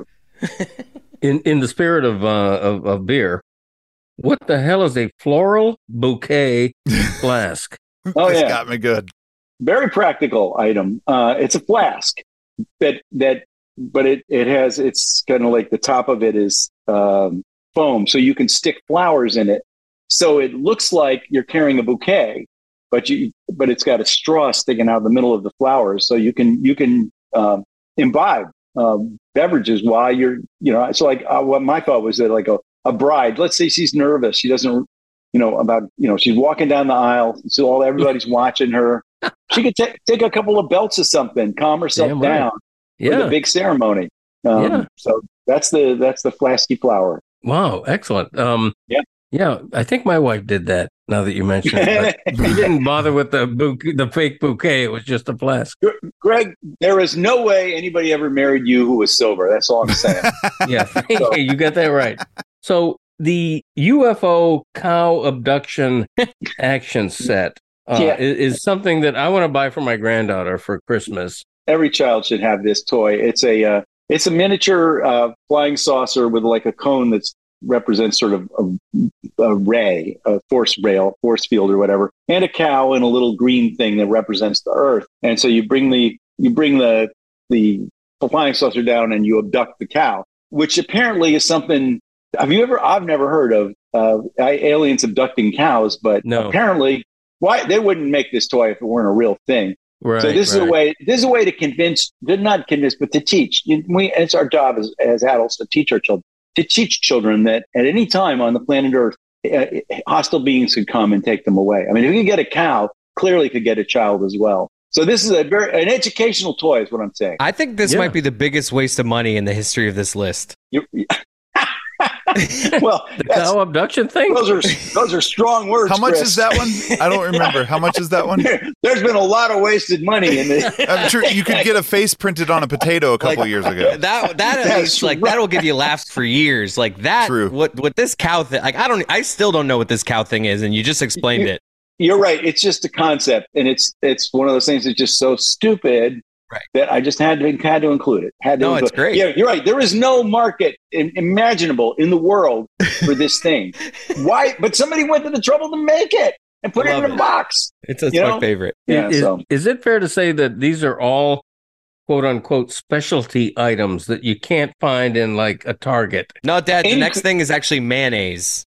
Speaker 2: In in the spirit of uh of, of beer, what the hell is a floral bouquet flask?
Speaker 3: Oh
Speaker 6: this
Speaker 3: yeah,
Speaker 6: got me good.
Speaker 3: very practical item. Uh, it's a flask that that, but it it has it's kind of like the top of it is um, foam, so you can stick flowers in it. So it looks like you're carrying a bouquet, but you but it's got a straw sticking out of the middle of the flowers, so you can you can um, imbibe um, beverages while you're you know. So like uh, what my thought was that like a, a bride, let's say she's nervous, she doesn't you know about you know she's walking down the aisle, so all everybody's watching her. She could take take a couple of belts of something, calm herself
Speaker 2: Damn right.
Speaker 3: down for
Speaker 2: Yeah.
Speaker 3: the big ceremony. Um,
Speaker 2: Yeah.
Speaker 3: So that's the that's the flasky flower.
Speaker 2: Wow. Excellent. Um.
Speaker 3: Yeah.
Speaker 2: Yeah. I think my wife did that. Now that you mention it, but she didn't bother with the bouquet, the fake bouquet. It was just a flask.
Speaker 3: Greg, there is no way anybody ever married you who was sober. That's all I'm saying.
Speaker 2: Yeah. You got that right. So the U F O cow abduction action set uh,
Speaker 3: Yeah.
Speaker 2: is, is something that I want to buy for my granddaughter for Christmas.
Speaker 3: Every child should have this toy. It's a uh, it's a miniature uh, flying saucer with like a cone that's represents sort of a, a ray, a force rail, force field or whatever, and a cow and a little green thing that represents the earth. And so you bring the you bring the the flying saucer down and you abduct the cow, which apparently is something. Have you ever? I've never heard of uh, aliens abducting cows, but
Speaker 2: No.
Speaker 3: apparently, why they wouldn't make this toy if it weren't a real thing.
Speaker 2: Right.
Speaker 3: So this is
Speaker 2: right.
Speaker 3: a way. This is a way to convince, not convince, but to teach. You- We, it's our job as, as adults to teach our children, to teach children that at any time on the planet Earth, uh, hostile beings could come and take them away. I mean, if you can get a cow, clearly could get a child as well. So this is a very an educational toy, is what I'm saying.
Speaker 5: I think this
Speaker 2: Yeah.
Speaker 5: might be the biggest waste of money in the history of this list.
Speaker 3: You- well,
Speaker 2: The
Speaker 3: that's,
Speaker 2: cow abduction thing?
Speaker 3: those are those are strong words.
Speaker 6: How much
Speaker 3: Chris.
Speaker 6: is that one? I don't remember. How much is that one?
Speaker 3: There's been a lot of wasted money in this.
Speaker 6: I'm sure you could get a face printed on a potato a couple
Speaker 5: Like,
Speaker 6: years ago.
Speaker 5: That that at
Speaker 3: That's
Speaker 5: least like
Speaker 3: right.
Speaker 5: that'll give you laughs for years. Like that.
Speaker 6: True.
Speaker 5: What what this cow thing? Like I don't. I still don't know what this cow thing is, and you just explained
Speaker 3: You-
Speaker 5: it.
Speaker 3: You're right. It's just a concept, and it's it's one of those things that's just so stupid
Speaker 5: Right.
Speaker 3: that I just had to had to include it. Had to
Speaker 5: No,
Speaker 3: include
Speaker 5: it's great.
Speaker 3: Yeah, you're right. There is no market in, imaginable in the world for this thing. Why? But somebody went to the trouble to make it and put it
Speaker 5: Love
Speaker 3: in a
Speaker 5: it.
Speaker 3: box.
Speaker 5: It's, it's
Speaker 3: You
Speaker 5: my
Speaker 3: know?
Speaker 5: favorite.
Speaker 3: Yeah.
Speaker 2: is,
Speaker 3: so
Speaker 2: is it fair to say that these are all quote unquote specialty items that you can't find in like a Target.
Speaker 5: No, Dad, the
Speaker 3: In-
Speaker 5: next thing is actually mayonnaise.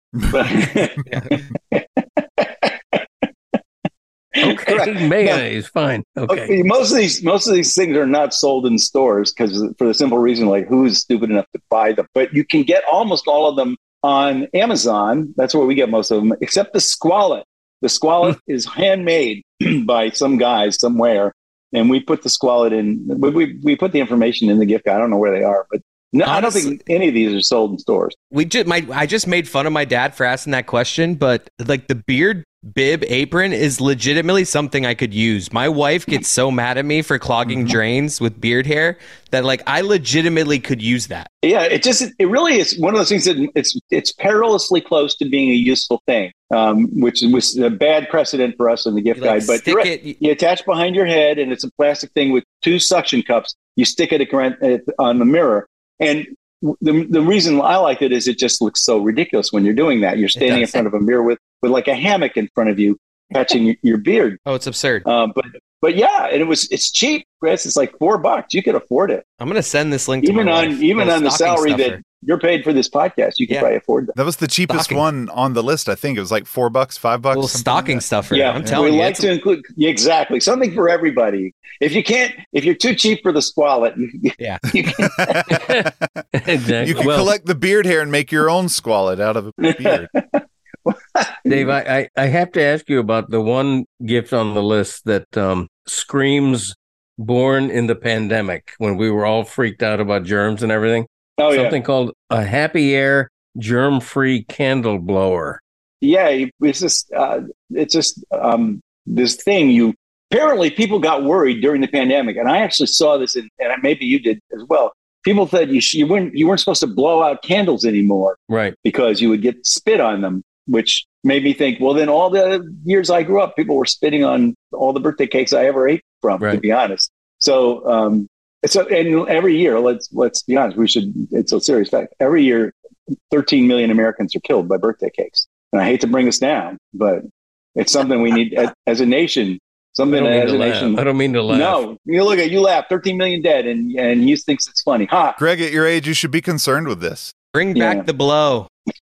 Speaker 2: Okay,
Speaker 3: Correct.
Speaker 2: mayonnaise, fine. Okay.
Speaker 3: Okay, most of these most of these things are not sold in stores because for the simple reason, like who's stupid enough to buy them? But you can get almost all of them on Amazon. That's where we get most of them, except the squallet. The squallet is handmade by some guys somewhere, and we put the squallet in. We we, we put the information in the gift guide. I don't know where they are, but no, I don't
Speaker 5: Honestly-
Speaker 3: think any of these are sold in stores.
Speaker 5: We just my I just made fun of my dad for asking that question, but like the beard bib apron is legitimately something I could use. My wife gets so mad at me for clogging drains with beard hair that like I legitimately could use that.
Speaker 3: Yeah, it just it really is one of those things that it's it's perilously close to being a useful thing, um, which was a bad precedent for us in the gift
Speaker 5: You, like,
Speaker 3: guide. But
Speaker 5: stick
Speaker 3: you're right.
Speaker 5: it-
Speaker 3: You attach behind your head, and it's a plastic thing with two suction cups. You stick it at- on the mirror, and the the reason I like it is it just looks so ridiculous when you're doing that. You're standing in
Speaker 5: does.
Speaker 3: front of a mirror with with like a hammock in front of you, catching your, your beard.
Speaker 5: Oh, it's absurd.
Speaker 3: Um, but but yeah, and it was it's cheap, Chris. It's like four bucks. You could afford it.
Speaker 5: I'm gonna send this link to
Speaker 3: Even
Speaker 5: my
Speaker 3: on
Speaker 5: wife.
Speaker 3: even
Speaker 5: Little
Speaker 3: on the
Speaker 5: stocking
Speaker 3: salary
Speaker 5: stuffer.
Speaker 3: that you're paid for this podcast, you can
Speaker 5: Yeah.
Speaker 3: probably afford that.
Speaker 6: That was the cheapest
Speaker 5: Stocking.
Speaker 6: one on the list. I think it was like four bucks, five bucks.
Speaker 5: little
Speaker 6: something
Speaker 5: stocking
Speaker 6: like that.
Speaker 5: stuffer.
Speaker 3: Yeah,
Speaker 5: I'm telling
Speaker 3: we
Speaker 5: you.
Speaker 3: like
Speaker 5: it's-
Speaker 3: to include yeah, exactly something for everybody. If you can't, if you're too cheap for the squallet, you,
Speaker 5: Yeah.
Speaker 3: you can,
Speaker 2: Exactly.
Speaker 6: You can
Speaker 2: Well,
Speaker 6: collect the beard hair and make your own squallet out of a beard.
Speaker 2: Dave, I, I, I have to ask you about the one gift on the list that um, screams born in the pandemic when we were all freaked out about germs and everything.
Speaker 3: oh yeah,
Speaker 2: Something called a Happy Air germ-free candle blower.
Speaker 3: yeah. you- It's just uh, it's just um, this thing. You apparently people got worried during the pandemic, and I actually saw this, in, and maybe you did as well. People said you sh- you weren't you weren't supposed to blow out candles anymore
Speaker 2: Right.
Speaker 3: because you would get spit on them, which made me think, well, then all the years I grew up, people were spitting on all the birthday cakes I ever ate from, to
Speaker 2: Right.
Speaker 3: be honest. So, um, so, and every year, let's, let's be honest, we should, it's a serious fact. Every year, thirteen million Americans are killed by birthday cakes. And I hate to bring us down, but it's something we need as, as a nation,
Speaker 2: I
Speaker 3: something
Speaker 2: don't mean
Speaker 3: as
Speaker 2: to
Speaker 3: a
Speaker 2: laugh.
Speaker 3: nation.
Speaker 2: I don't mean to laugh.
Speaker 3: No, you look at, you laugh, thirteen million dead, and, and he thinks it's funny. Ha!
Speaker 6: Greg, at your age, you should be concerned with this.
Speaker 5: Bring
Speaker 3: Yeah.
Speaker 5: back the blow.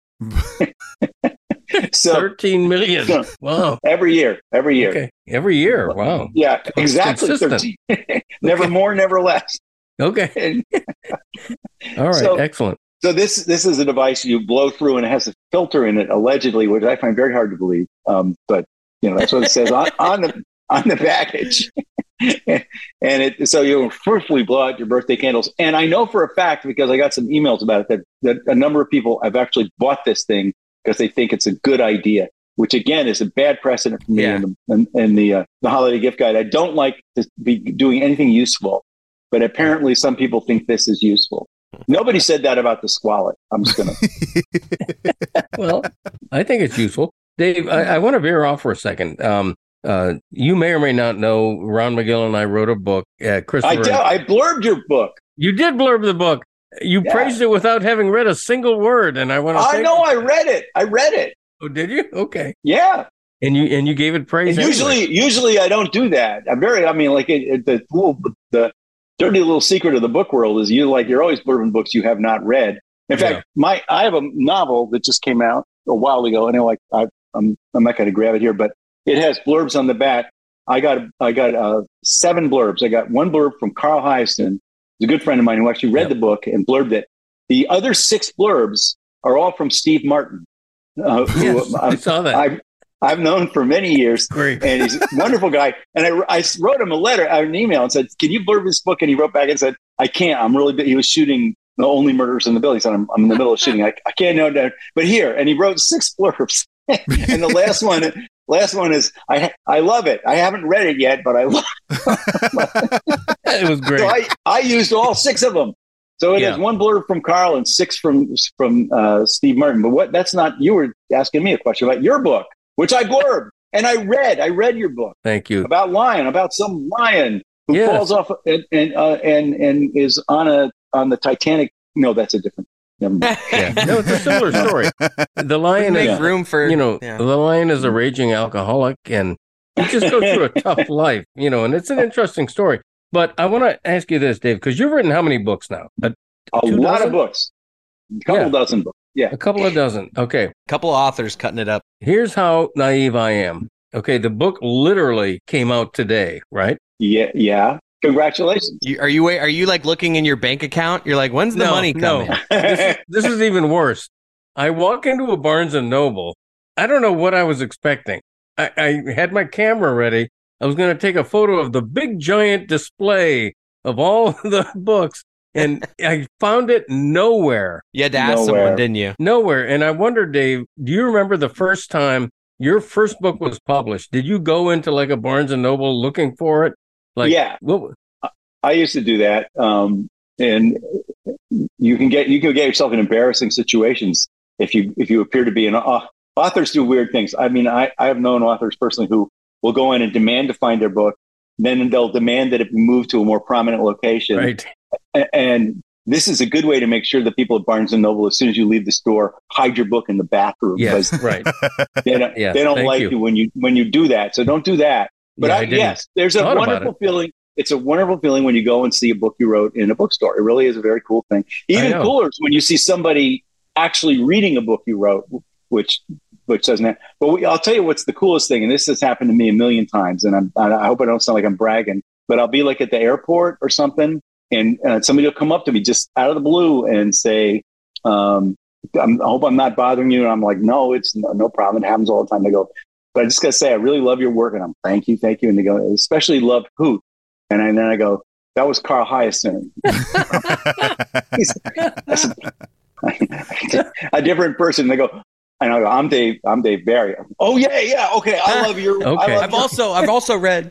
Speaker 3: So
Speaker 2: thirteen million. Wow.
Speaker 3: every year, every year.
Speaker 2: Okay. Every year. Wow.
Speaker 3: Yeah, exactly.
Speaker 2: consistent.
Speaker 3: thirteen. Never more, never less.
Speaker 2: Okay.
Speaker 3: And
Speaker 2: All right.
Speaker 3: So-
Speaker 2: Excellent.
Speaker 3: so this this is a device you blow through, and it has a filter in it, allegedly, which I find very hard to believe. Um, but you know, that's what it says on, on the on the package. And it so you firstly blow out your birthday candles. And I know for a fact, because I got some emails about it, that, that a number of people have actually bought this thing because they think it's a good idea, which again is a bad precedent for me
Speaker 5: Yeah.
Speaker 3: in the, in, in the, uh, the holiday gift guide. I don't like to be doing anything useful, but apparently some people think this is useful. Nobody said that about the squallet. I'm just going to.
Speaker 2: Well, I think it's useful. Dave, I, I want to veer off for a second. Um, uh, you may or may not know, Ron McGill and I wrote a book. Uh,
Speaker 3: I,
Speaker 2: Christopher,
Speaker 3: tell, I blurbed your book.
Speaker 2: you did blurb the book. You
Speaker 3: Yeah.
Speaker 2: praised it without having read a single word, and I want to.
Speaker 3: I
Speaker 2: say,
Speaker 3: know I read it. I read it.
Speaker 2: Oh, did you? Okay.
Speaker 3: Yeah.
Speaker 2: And you and you gave it praise.
Speaker 3: And
Speaker 2: anyway.
Speaker 3: usually, usually I don't do that. I'm very, I mean, like it, it, the little, the dirty little secret of the book world is you like, you're always blurbing books you have not read. In
Speaker 2: Yeah.
Speaker 3: fact, my, I have a novel that just came out a while ago, and I'm like, I, I'm, I'm not going to grab it here, but it has blurbs on the back. I got, I got uh, seven blurbs. I got one blurb from Carl Hyacin, who's a good friend of mine who actually read
Speaker 2: Yep.
Speaker 3: the book and blurbed it. The other six blurbs are all from Steve Martin, uh, who
Speaker 2: Yes, I
Speaker 3: I'm-
Speaker 2: saw that.
Speaker 3: I've, I've known for many years.
Speaker 2: Great.
Speaker 3: And he's a wonderful guy. And I, I wrote him a letter, an email, and said, "Can you blurb this book?" And he wrote back and said, "I can't. I'm really busy." He was shooting The Only Murders in the Building. He said, I'm, I'm in the middle of shooting. I, I can't know that. But here, and he wrote six blurbs. And the last one, last one is, I I love it. I haven't read it yet, but I love
Speaker 2: It was great.
Speaker 3: So I, I used all six of them. So it
Speaker 2: Yeah.
Speaker 3: is one blurb from Carl and six from from uh, Steve Martin. But what? That's not. You were asking me a question about your book, which I blurbed and I read. I read your book
Speaker 2: Thank you.
Speaker 3: about lion, about some lion who
Speaker 2: Yes.
Speaker 3: falls off and and uh, and and is on a on the Titanic. No, that's a different. Never mind.
Speaker 2: Yeah. No, it's a similar story. The lion
Speaker 5: Make
Speaker 2: is,
Speaker 5: room for
Speaker 2: you know,
Speaker 5: yeah.
Speaker 2: the lion is a raging alcoholic, and he just goes through a tough life, you know, and it's an interesting story. But I want to ask you this, Dave, because you've written how many books now? A,
Speaker 3: A
Speaker 2: two
Speaker 3: lot
Speaker 2: dozen?
Speaker 3: of books. A couple
Speaker 2: Yeah.
Speaker 3: dozen books. Yeah.
Speaker 2: A couple of dozen. Okay.
Speaker 5: Couple authors cutting it up.
Speaker 2: Here's how naive I am. Okay. The book literally came out today, right?
Speaker 3: Yeah. Yeah. Congratulations.
Speaker 5: You, are you wait? Are you like looking in your bank account? You're like, when's the
Speaker 2: No,
Speaker 5: money
Speaker 2: no.
Speaker 5: coming?
Speaker 2: This is, this is even worse. I walk into a Barnes and Noble. I don't know what I was expecting. I, I had my camera ready. I was going to take a photo of the big giant display of all the books, and I found it nowhere.
Speaker 5: You had to ask
Speaker 3: Nowhere.
Speaker 5: someone, didn't you?
Speaker 2: Nowhere. And I wonder, Dave, do you remember the first time your first book was published? Did you go into like a Barnes and Noble looking for it? Like,
Speaker 3: Yeah.
Speaker 2: What,
Speaker 3: I used to do that. Um, and you can get, you can get yourself in embarrassing situations if you, if you appear to be an uh, authors do weird things. I mean, I, I have known authors personally who will go in and demand to find their book. Then they'll demand that it be moved to a more prominent location.
Speaker 2: right.
Speaker 3: A- And this is a good way to make sure that people at Barnes and Noble, as soon as you leave the store, hide your book in the bathroom
Speaker 2: Yes.
Speaker 3: because
Speaker 2: Right.
Speaker 3: they don't,
Speaker 2: Yeah,
Speaker 3: they don't
Speaker 2: thank
Speaker 3: like
Speaker 2: you.
Speaker 3: you. when you when you do that. So don't do that. But
Speaker 2: Yeah,
Speaker 3: I,
Speaker 2: I didn't
Speaker 3: yes, there's a
Speaker 2: thought about
Speaker 3: wonderful
Speaker 2: it.
Speaker 3: feeling. It's a wonderful feeling when you go and see a book you wrote in a bookstore. It really is a very cool thing. Even
Speaker 2: know.
Speaker 3: cooler is when you see somebody actually reading a book you wrote, which which doesn't have. But we, I'll tell you what's the coolest thing, and this has happened to me a million times, and I'm, I hope I don't sound like I'm bragging, but I'll be like at the airport or something, and uh, somebody will come up to me just out of the blue and say, um, I'm, I hope I'm not bothering you. And I'm like, no, it's no, no problem. It happens all the time. They go, but I just got to say, I really love your work. And I'm thank you, thank you. And they go, especially love who? And, I, and then I go, that was Carl Hyacin. He's- I said, a different person. They go, and I go, I'm Dave, I'm Dave Barry. Oh yeah, yeah, okay. I love your.
Speaker 2: Okay.
Speaker 3: I love
Speaker 5: I've
Speaker 3: your-
Speaker 5: also I've also read.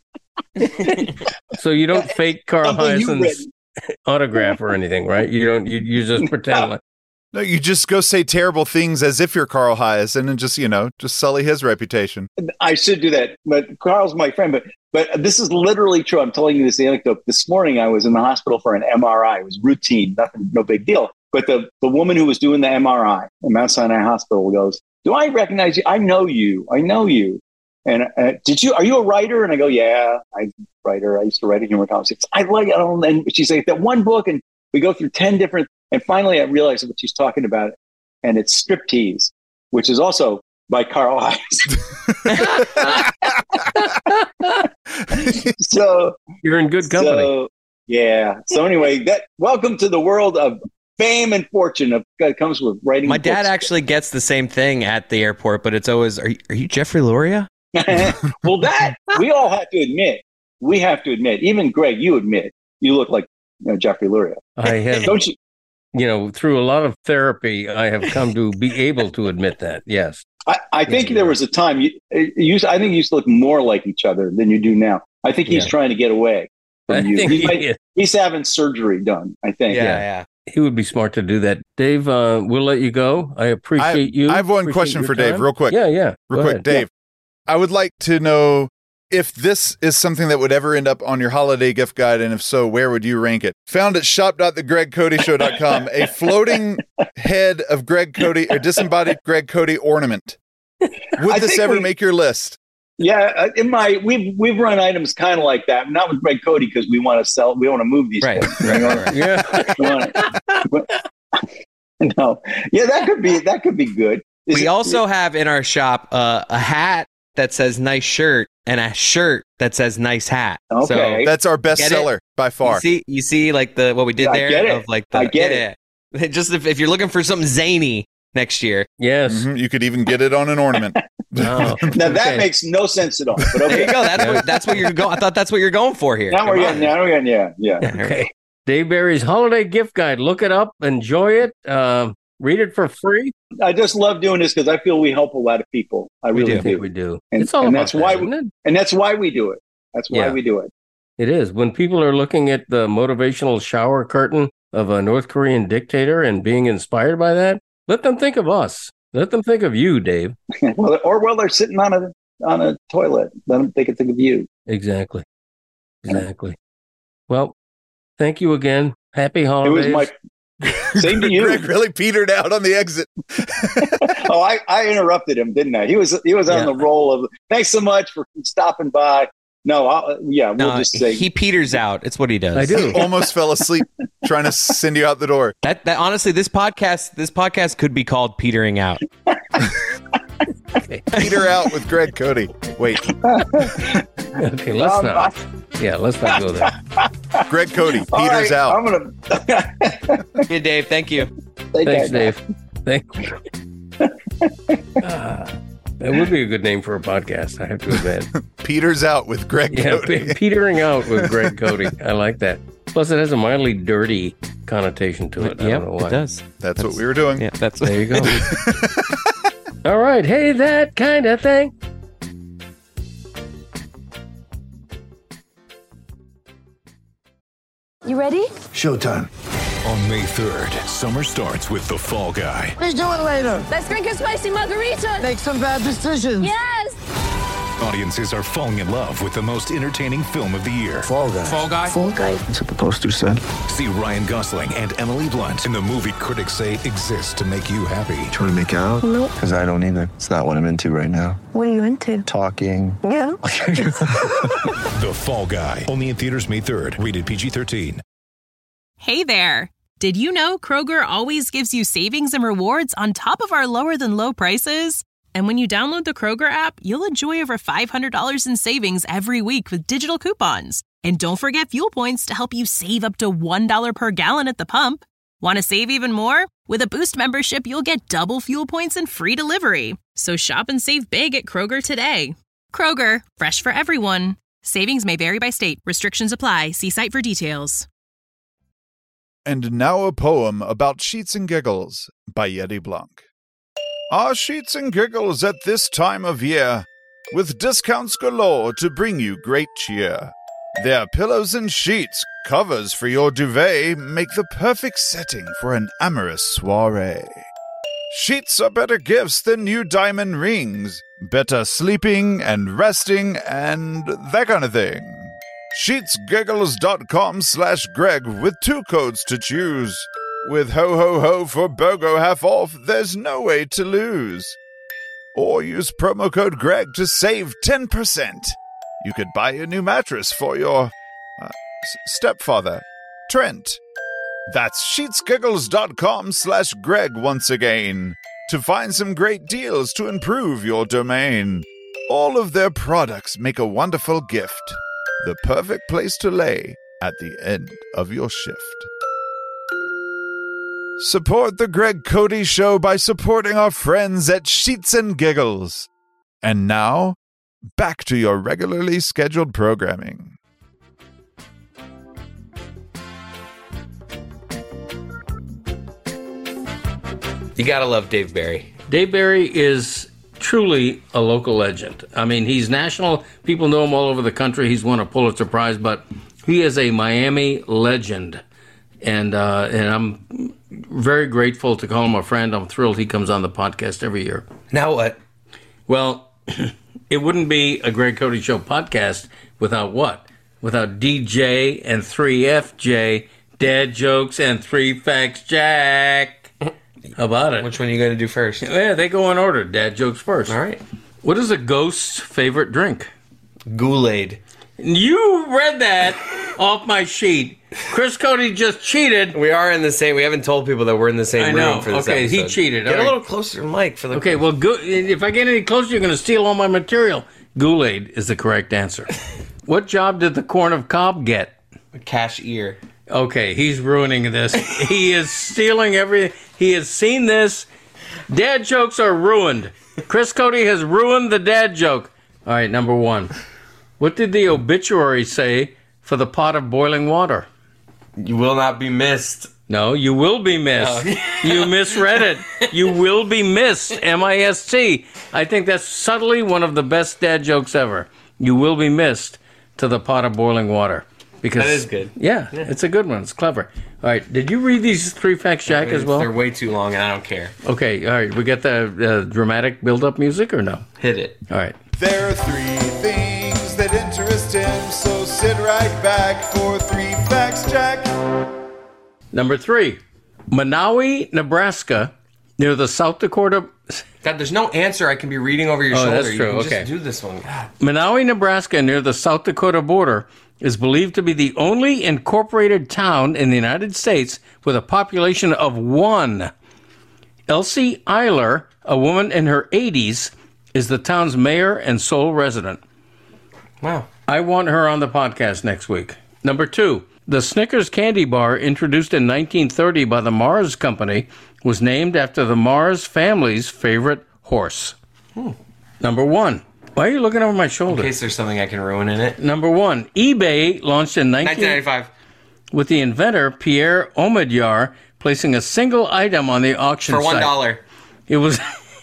Speaker 2: So you don't fake Carl
Speaker 3: something you
Speaker 2: Hyacint's autograph or anything, right? You don't. You, you just pretend like.
Speaker 6: No, you just go say terrible things as if you're Carl Hyacin and just, you know, just sully his reputation.
Speaker 3: I should do that, but Carl's my friend. But but this is literally true. I'm telling you this anecdote. This morning, I was in the hospital for an M R I. It was routine, nothing, no big deal. But the the woman who was doing the M R I at Mount Sinai Hospital goes, "Do I recognize you? I know you. I know you." And uh, did you? Are you a writer? And I go, "Yeah, I'm a writer. I used to write in humor comics." I like it. And she's like, "That one book," and we go through ten different. And finally, I realized what she's talking about, and it's Striptease, which is also by Carl Hyacin. So
Speaker 2: You're in good company.
Speaker 3: So, yeah. So anyway, that welcome to the world of fame and fortune. Of that comes with writing.
Speaker 5: My dad
Speaker 3: books.
Speaker 5: actually gets the same thing at the airport, but it's always, are you, are you Jeffrey Luria?
Speaker 3: Well, that we all have to admit. We have to admit. Even Greg, you admit you look like you know, Jeffrey Luria.
Speaker 2: I have,
Speaker 3: Don't you?
Speaker 2: you know, through a lot of therapy, I have come to be able to admit that. Yes.
Speaker 3: I, I think
Speaker 2: Yeah.
Speaker 3: there was a time you, you. used- I think you used to look more like each other than you do now. I think he's
Speaker 2: Yeah.
Speaker 3: trying to get away
Speaker 2: I
Speaker 3: from you.
Speaker 2: think
Speaker 3: He
Speaker 2: he,
Speaker 3: might- he's having surgery done. I think.
Speaker 5: Yeah,
Speaker 2: Yeah.
Speaker 5: yeah.
Speaker 2: he would be smart to do that. Dave, uh, we'll let you go. I appreciate you.
Speaker 6: I have one
Speaker 2: Appreciate
Speaker 6: question
Speaker 2: your
Speaker 6: for Dave,
Speaker 2: time.
Speaker 6: real quick.
Speaker 2: Yeah, yeah.
Speaker 6: Real
Speaker 2: Go
Speaker 6: quick,
Speaker 2: ahead.
Speaker 6: Dave. I would like to know if this is something that would ever end up on your holiday gift guide, and if so, where would you rank it? Found at shop dot the greg cody show dot com, a floating head of Greg Cody, a disembodied Greg Cody ornament. Would
Speaker 3: I
Speaker 6: this
Speaker 3: think
Speaker 6: ever
Speaker 3: we-
Speaker 6: make your list?
Speaker 3: Yeah, uh, in my we've we've run items kind of like that. Not with Greg Cody because we want to sell. We want to move these.
Speaker 5: Right,
Speaker 3: things.
Speaker 5: right, right, right.
Speaker 2: Yeah.
Speaker 3: We wanna- no, yeah, that could be that could be good. Is
Speaker 5: We
Speaker 3: it-
Speaker 5: also have in our shop uh, a hat that says nice shirt and a shirt that says nice hat.
Speaker 3: Okay.
Speaker 6: That's our best
Speaker 5: Get it?
Speaker 6: seller by
Speaker 5: So
Speaker 6: far.
Speaker 5: you see, you see like the what we did
Speaker 3: I
Speaker 5: there
Speaker 3: get it.
Speaker 5: of like the
Speaker 3: I get
Speaker 5: yeah, yeah. Just if, if you're looking for something zany next year.
Speaker 2: Yes.
Speaker 6: Mhm, you could even get it on an ornament.
Speaker 2: Oh,
Speaker 3: now that
Speaker 2: okay.
Speaker 3: makes no sense at all. But
Speaker 5: There
Speaker 3: okay,
Speaker 5: you go. That's
Speaker 2: Yeah.
Speaker 5: what that's what you're going. I thought that's what you're going for here.
Speaker 3: now we're
Speaker 5: Come
Speaker 3: getting.
Speaker 5: on.
Speaker 3: Now we're getting. Yeah, yeah.
Speaker 5: Yeah,
Speaker 2: Okay. Dave Barry's Holiday Gift Guide. Look it up. Enjoy it. Um, read it for free.
Speaker 3: I just love doing this because I feel we help a lot of people. I
Speaker 5: We
Speaker 3: really
Speaker 5: do.
Speaker 2: I think
Speaker 3: do,
Speaker 2: we do.
Speaker 3: And-
Speaker 2: it's all
Speaker 3: and
Speaker 2: about
Speaker 3: that's
Speaker 2: that,
Speaker 3: why
Speaker 2: isn't
Speaker 3: we-
Speaker 2: it?
Speaker 3: and that's why we do it. That's why
Speaker 2: Yeah.
Speaker 3: we do it.
Speaker 2: It is. When people are looking at the motivational shower curtain of a North Korean dictator and being inspired by that, let them think of us. Let them think of you, Dave.
Speaker 3: Well, or while they're sitting on a on a toilet, let them they can think of you.
Speaker 2: Exactly. Exactly. Well, thank you again. Happy
Speaker 3: It was
Speaker 2: holidays.
Speaker 3: my same to you.
Speaker 6: Greg really petered out on the exit.
Speaker 3: Oh, I, I interrupted him, didn't I? He was he was on
Speaker 2: Yeah.
Speaker 3: the roll of thanks so much for stopping by. No, I'll, yeah, we'll
Speaker 5: No,
Speaker 3: just say
Speaker 5: he peters out. It's what he does.
Speaker 2: I do.
Speaker 6: Almost fell asleep trying to send you out the door.
Speaker 5: That, that honestly, this podcast, this podcast could be called Petering Out.
Speaker 6: Peter out with Greg Cody. Wait,
Speaker 2: Okay, let's
Speaker 3: Um,
Speaker 2: not. Yeah, let's not go there.
Speaker 6: Greg Cody.
Speaker 3: All
Speaker 6: Peter's
Speaker 3: right,
Speaker 6: out.
Speaker 3: I'm gonna.
Speaker 5: Hey, Dave. Thank you.
Speaker 2: Thanks, Dave. Thank you. Ah, that would be a good name for a podcast, I have to admit.
Speaker 6: Peter's out with Greg
Speaker 2: Yeah,
Speaker 6: Cody.
Speaker 2: pe- petering out with Greg Cody. I like that. Plus, it has a mildly dirty connotation to it. I
Speaker 5: Yeah,
Speaker 2: don't know why.
Speaker 5: it does.
Speaker 6: That's what we were doing.
Speaker 5: Yeah, that's
Speaker 2: There you go. All right. Hey, that kind of thing.
Speaker 7: You ready?
Speaker 8: Showtime. On May third, summer starts with The Fall Guy.
Speaker 7: Let's do it later. Let's drink a spicy margarita. Make some bad decisions. Yes.
Speaker 8: Audiences are falling in love with the most entertaining film of the year.
Speaker 7: Fall guy.
Speaker 8: Fall Guy.
Speaker 7: Fall guy.
Speaker 8: That's what the poster said. See Ryan Gosling and Emily Blunt in the movie critics say exists to make you happy.
Speaker 9: Trying to make it out?
Speaker 7: Nope.
Speaker 9: Because I don't either. It's not what I'm into right now.
Speaker 7: What are you into?
Speaker 9: Talking.
Speaker 7: Yeah.
Speaker 8: The Fall Guy. Only in theaters May third. Rated P G thirteen.
Speaker 10: Hey there. Did you know Kroger always gives you savings and rewards on top of our lower than low prices? And when you download the Kroger app, you'll enjoy over five hundred dollars in savings every week with digital coupons. And don't forget fuel points to help you save up to one dollar per gallon at the pump. Want to save even more? With a Boost membership, you'll get double fuel points and free delivery. So shop and save big at Kroger today. Kroger, fresh for everyone. Savings may vary by state. Restrictions apply. See site for details.
Speaker 6: And now a poem about Sheets and Giggles by Yeti Blanc. Our Sheets and Giggles at this time of year, with discounts galore to bring you great cheer. Their pillows and sheets, covers for your duvet, make the perfect setting for an amorous soiree. Sheets are better gifts than new diamond rings, better sleeping and resting and that kind of thing. Sheetsgiggles.com slash Greg with two codes to choose. With ho ho ho for BOGO half off, there's no way to lose. Or use promo code Greg to save ten percent. You could buy a new mattress for your uh, s- stepfather, Trent. That's sheetsgiggles.com slash Greg once again to find some great deals to improve your domain. All of their products make a wonderful gift. The perfect place to lay at the end of your shift. Support the Greg Cody Show by supporting our friends at Sheets and Giggles. And now, back to your regularly scheduled programming.
Speaker 5: You gotta love Dave Barry.
Speaker 2: Dave Barry is truly a local legend. I mean, he's national. People know him all over the country. He's won a Pulitzer Prize, but he is a Miami legend. And uh, and I'm very grateful to call him a friend. I'm thrilled he comes on the podcast every year.
Speaker 5: Now what?
Speaker 2: Well, it wouldn't be a Greg Cody Show podcast without what? Without D J and three F J, Dad Jokes and Three Facts Jack. How about it?
Speaker 5: Which one are you going to do first?
Speaker 2: Yeah, they go in order. Dad Jokes first.
Speaker 5: All right.
Speaker 2: What is a ghost's favorite drink?
Speaker 5: Kool-Aid.
Speaker 2: You read that off my sheet. Chris Cody just cheated.
Speaker 5: We are in the same. We haven't told people that we're in the same
Speaker 2: I know.
Speaker 5: room for this
Speaker 2: Okay, he
Speaker 5: episode.
Speaker 2: cheated.
Speaker 5: Get
Speaker 2: All
Speaker 5: a
Speaker 2: right.
Speaker 5: little closer to Mike for the.
Speaker 2: Okay, well, go, if I get any closer, you're going to steal all my material. Kool-Aid is the correct answer. What job did the Corn of Cobb get?
Speaker 5: Cashier.
Speaker 2: Okay, he's ruining this. He is stealing every. He has seen this. Dad jokes are ruined. Chris Cody has ruined the dad joke. All right, number one. What did the obituary say for the pot of boiling water?
Speaker 5: You will not be missed.
Speaker 2: No, you will be missed.
Speaker 5: Oh.
Speaker 2: You misread it. You will be missed. M I S T. I think that's subtly one of the best dad jokes ever. You will be missed to the pot of boiling water. Because,
Speaker 5: That is good.
Speaker 2: Yeah, yeah, it's a good one. It's clever. All right, did you read these three facts, Jack, as well?
Speaker 5: They're way too long, and I don't care.
Speaker 2: Okay, all right. We got the uh, dramatic build-up music or no?
Speaker 5: Hit it.
Speaker 2: All right.
Speaker 6: There are three things that interest him, so sit right back for Three Facts Jack.
Speaker 2: Number three. Monowi, Nebraska
Speaker 4: near the South Dakota.
Speaker 5: God, there's no answer I can be reading over your
Speaker 4: Oh,
Speaker 5: shoulder.
Speaker 4: that's true.
Speaker 5: You can
Speaker 4: Okay.
Speaker 5: just do this one. God.
Speaker 4: Menowie, Nebraska, near the South Dakota border, is believed to be the only incorporated town in the United States with a population of one. Elsie Eiler, a woman in her eighties, is the town's mayor and sole resident.
Speaker 5: Wow.
Speaker 4: I want her on the podcast next week. Number two, the Snickers candy bar, introduced in nineteen thirty by the Mars Company, was named after the Mars family's favorite horse.
Speaker 5: Hmm.
Speaker 4: Number one. Why are you looking over my shoulder?
Speaker 5: In case there's something I can ruin in it.
Speaker 4: Number one. eBay launched in nineteen
Speaker 5: nineteen ninety-five.
Speaker 4: with the inventor Pierre Omidyar placing a single item on the auction
Speaker 5: For one
Speaker 4: site.
Speaker 5: dollar.
Speaker 4: It was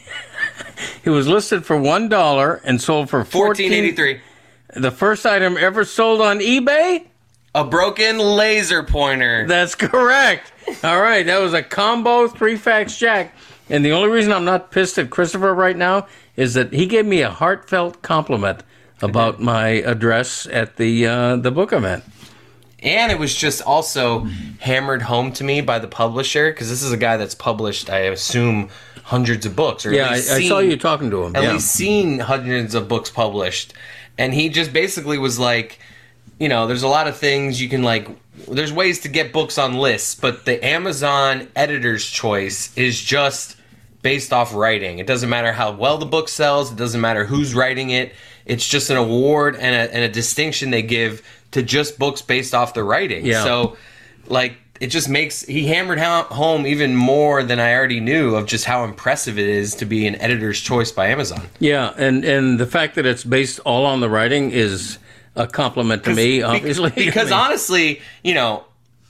Speaker 4: it was listed for one dollar and sold for
Speaker 5: Fourteen eighty-three.
Speaker 4: The first item ever sold on eBay?
Speaker 5: A broken laser pointer.
Speaker 4: That's correct. All right, that was a combo three facts jack. And the only reason I'm not pissed at Christopher right now is that he gave me a heartfelt compliment about my address at the uh, the book event.
Speaker 5: And it was just also hammered home to me by the publisher, because this is a guy that's published, I assume, hundreds of books. Or
Speaker 4: Yeah,
Speaker 5: at
Speaker 4: I,
Speaker 5: least
Speaker 4: I
Speaker 5: seen,
Speaker 4: saw you talking to him.
Speaker 5: At
Speaker 4: yeah.
Speaker 5: least seen hundreds of books published. And he just basically was like, you know, there's a lot of things you can, like, there's ways to get books on lists, but the Amazon editor's choice is just based off writing. It doesn't matter how well the book sells. It doesn't matter who's writing it. It's just an award and a, and a distinction they give to just books based off the writing.
Speaker 4: Yeah.
Speaker 5: So, like, it just makes, he hammered home even more than I already knew of just how impressive it is to be an editor's choice by Amazon.
Speaker 4: Yeah, and, and the fact that it's based all on the writing is a compliment to me, obviously.
Speaker 5: Because
Speaker 4: I mean,
Speaker 5: honestly, you know,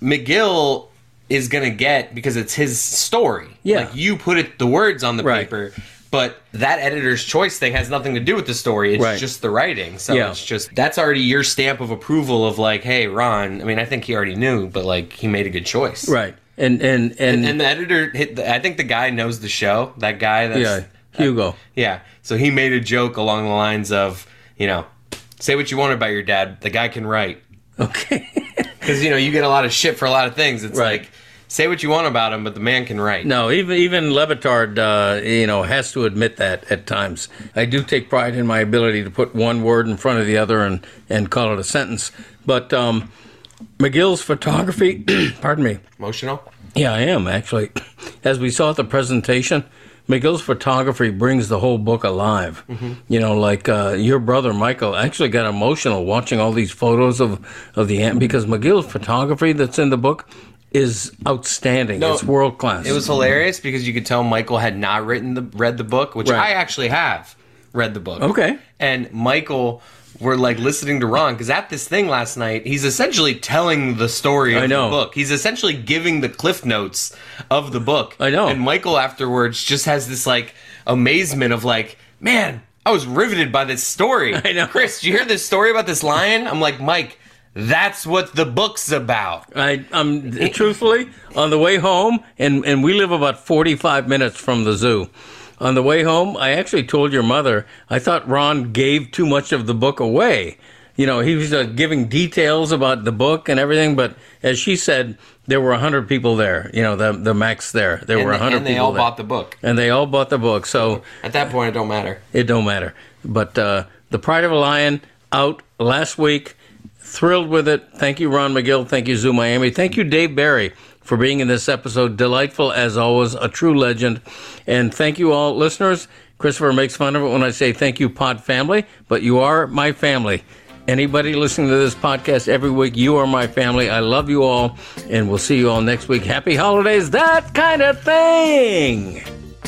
Speaker 5: McGill is going to get, because it's his story.
Speaker 4: Yeah.
Speaker 5: Like, you put it, the words on the
Speaker 4: Right.
Speaker 5: paper, but that editor's choice thing has nothing to do with the story. It's
Speaker 4: Right.
Speaker 5: just the writing. So
Speaker 4: Yeah.
Speaker 5: it's just, that's already your stamp of approval of like, hey, Ron, I mean, I think he already knew, but like, he made a good choice.
Speaker 4: right. And, and, and,
Speaker 5: And, and the editor, hit the, I think the guy knows the show. That guy that's...
Speaker 4: yeah, Hugo.
Speaker 5: Yeah. So he made a joke along the lines of, you know, say what you want about your dad. The guy can write.
Speaker 4: Okay.
Speaker 5: Because, you know, you get a lot of shit for a lot of things. It's
Speaker 4: Right.
Speaker 5: like, say what you want about him, but the man can write.
Speaker 4: No, even even Levitard, uh, you know, has to admit that at times. I do take pride in my ability to put one word in front of the other and, and call it a sentence. But um, McGill's photography, pardon me.
Speaker 5: Emotional?
Speaker 4: Yeah, I am, actually. As we saw at the presentation, McGill's photography brings the whole book alive. Mm-hmm. You know, like uh, your brother Michael actually got emotional watching all these photos of, of the ant, because McGill's photography that's in the book is outstanding.
Speaker 5: No,
Speaker 4: it's world class.
Speaker 5: It was hilarious because you could tell Michael had not written the read the book, which
Speaker 4: Right.
Speaker 5: I actually have read the book.
Speaker 4: Okay.
Speaker 5: And Michael were like listening to Ron, because at this thing last night, he's essentially telling the story of
Speaker 4: I know.
Speaker 5: the book. He's essentially giving the cliff notes of the book.
Speaker 4: I know.
Speaker 5: And Michael afterwards just has this like amazement of like, man, I was riveted by this story.
Speaker 4: I know.
Speaker 5: Chris, did you hear this story about this lion? I'm like, Mike, that's what the book's about.
Speaker 4: I, I'm truthfully on the way home, and, and we live about forty-five minutes from the zoo. On the way home, I actually told your mother I thought Ron gave too much of the book away. You know, he was uh, giving details about the book and everything, but as she said, there were a hundred people there. You know, the the max there. There
Speaker 5: And
Speaker 4: were a
Speaker 5: they-
Speaker 4: hundred
Speaker 5: and
Speaker 4: people
Speaker 5: they all
Speaker 4: there.
Speaker 5: bought the book.
Speaker 4: And they all bought the book. So
Speaker 5: At that point, it don't matter.
Speaker 4: it don't matter. But uh, The Pride of a Lion out last week. Thrilled with it. Thank you, Ron McGill. Thank you, Zoo Miami. Thank you, Dave Barry, for being in this episode. Delightful as always, a true legend. And thank you all, listeners. Christopher makes fun of it when I say thank you, Pod Family, but you are my family. Anybody listening to this podcast every week, you are my family. I love you all, and we'll see you all next week. Happy holidays, that kind of thing.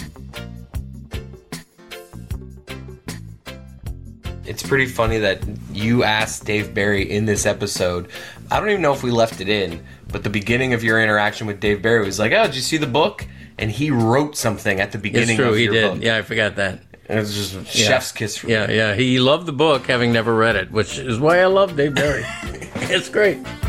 Speaker 5: It's pretty funny that you asked Dave Barry in this episode. I don't even know if we left it in, but the beginning of your interaction with Dave Barry was like, oh, did you see the book? And he wrote something at the beginning
Speaker 4: It's true,
Speaker 5: of
Speaker 4: he
Speaker 5: your
Speaker 4: did.
Speaker 5: book.
Speaker 4: Yeah, I forgot that.
Speaker 5: And it was just
Speaker 4: Yeah.
Speaker 5: chef's kiss for
Speaker 4: Yeah,
Speaker 5: me.
Speaker 4: yeah. He loved the book, having never read it, which is why I love Dave Barry. It's great.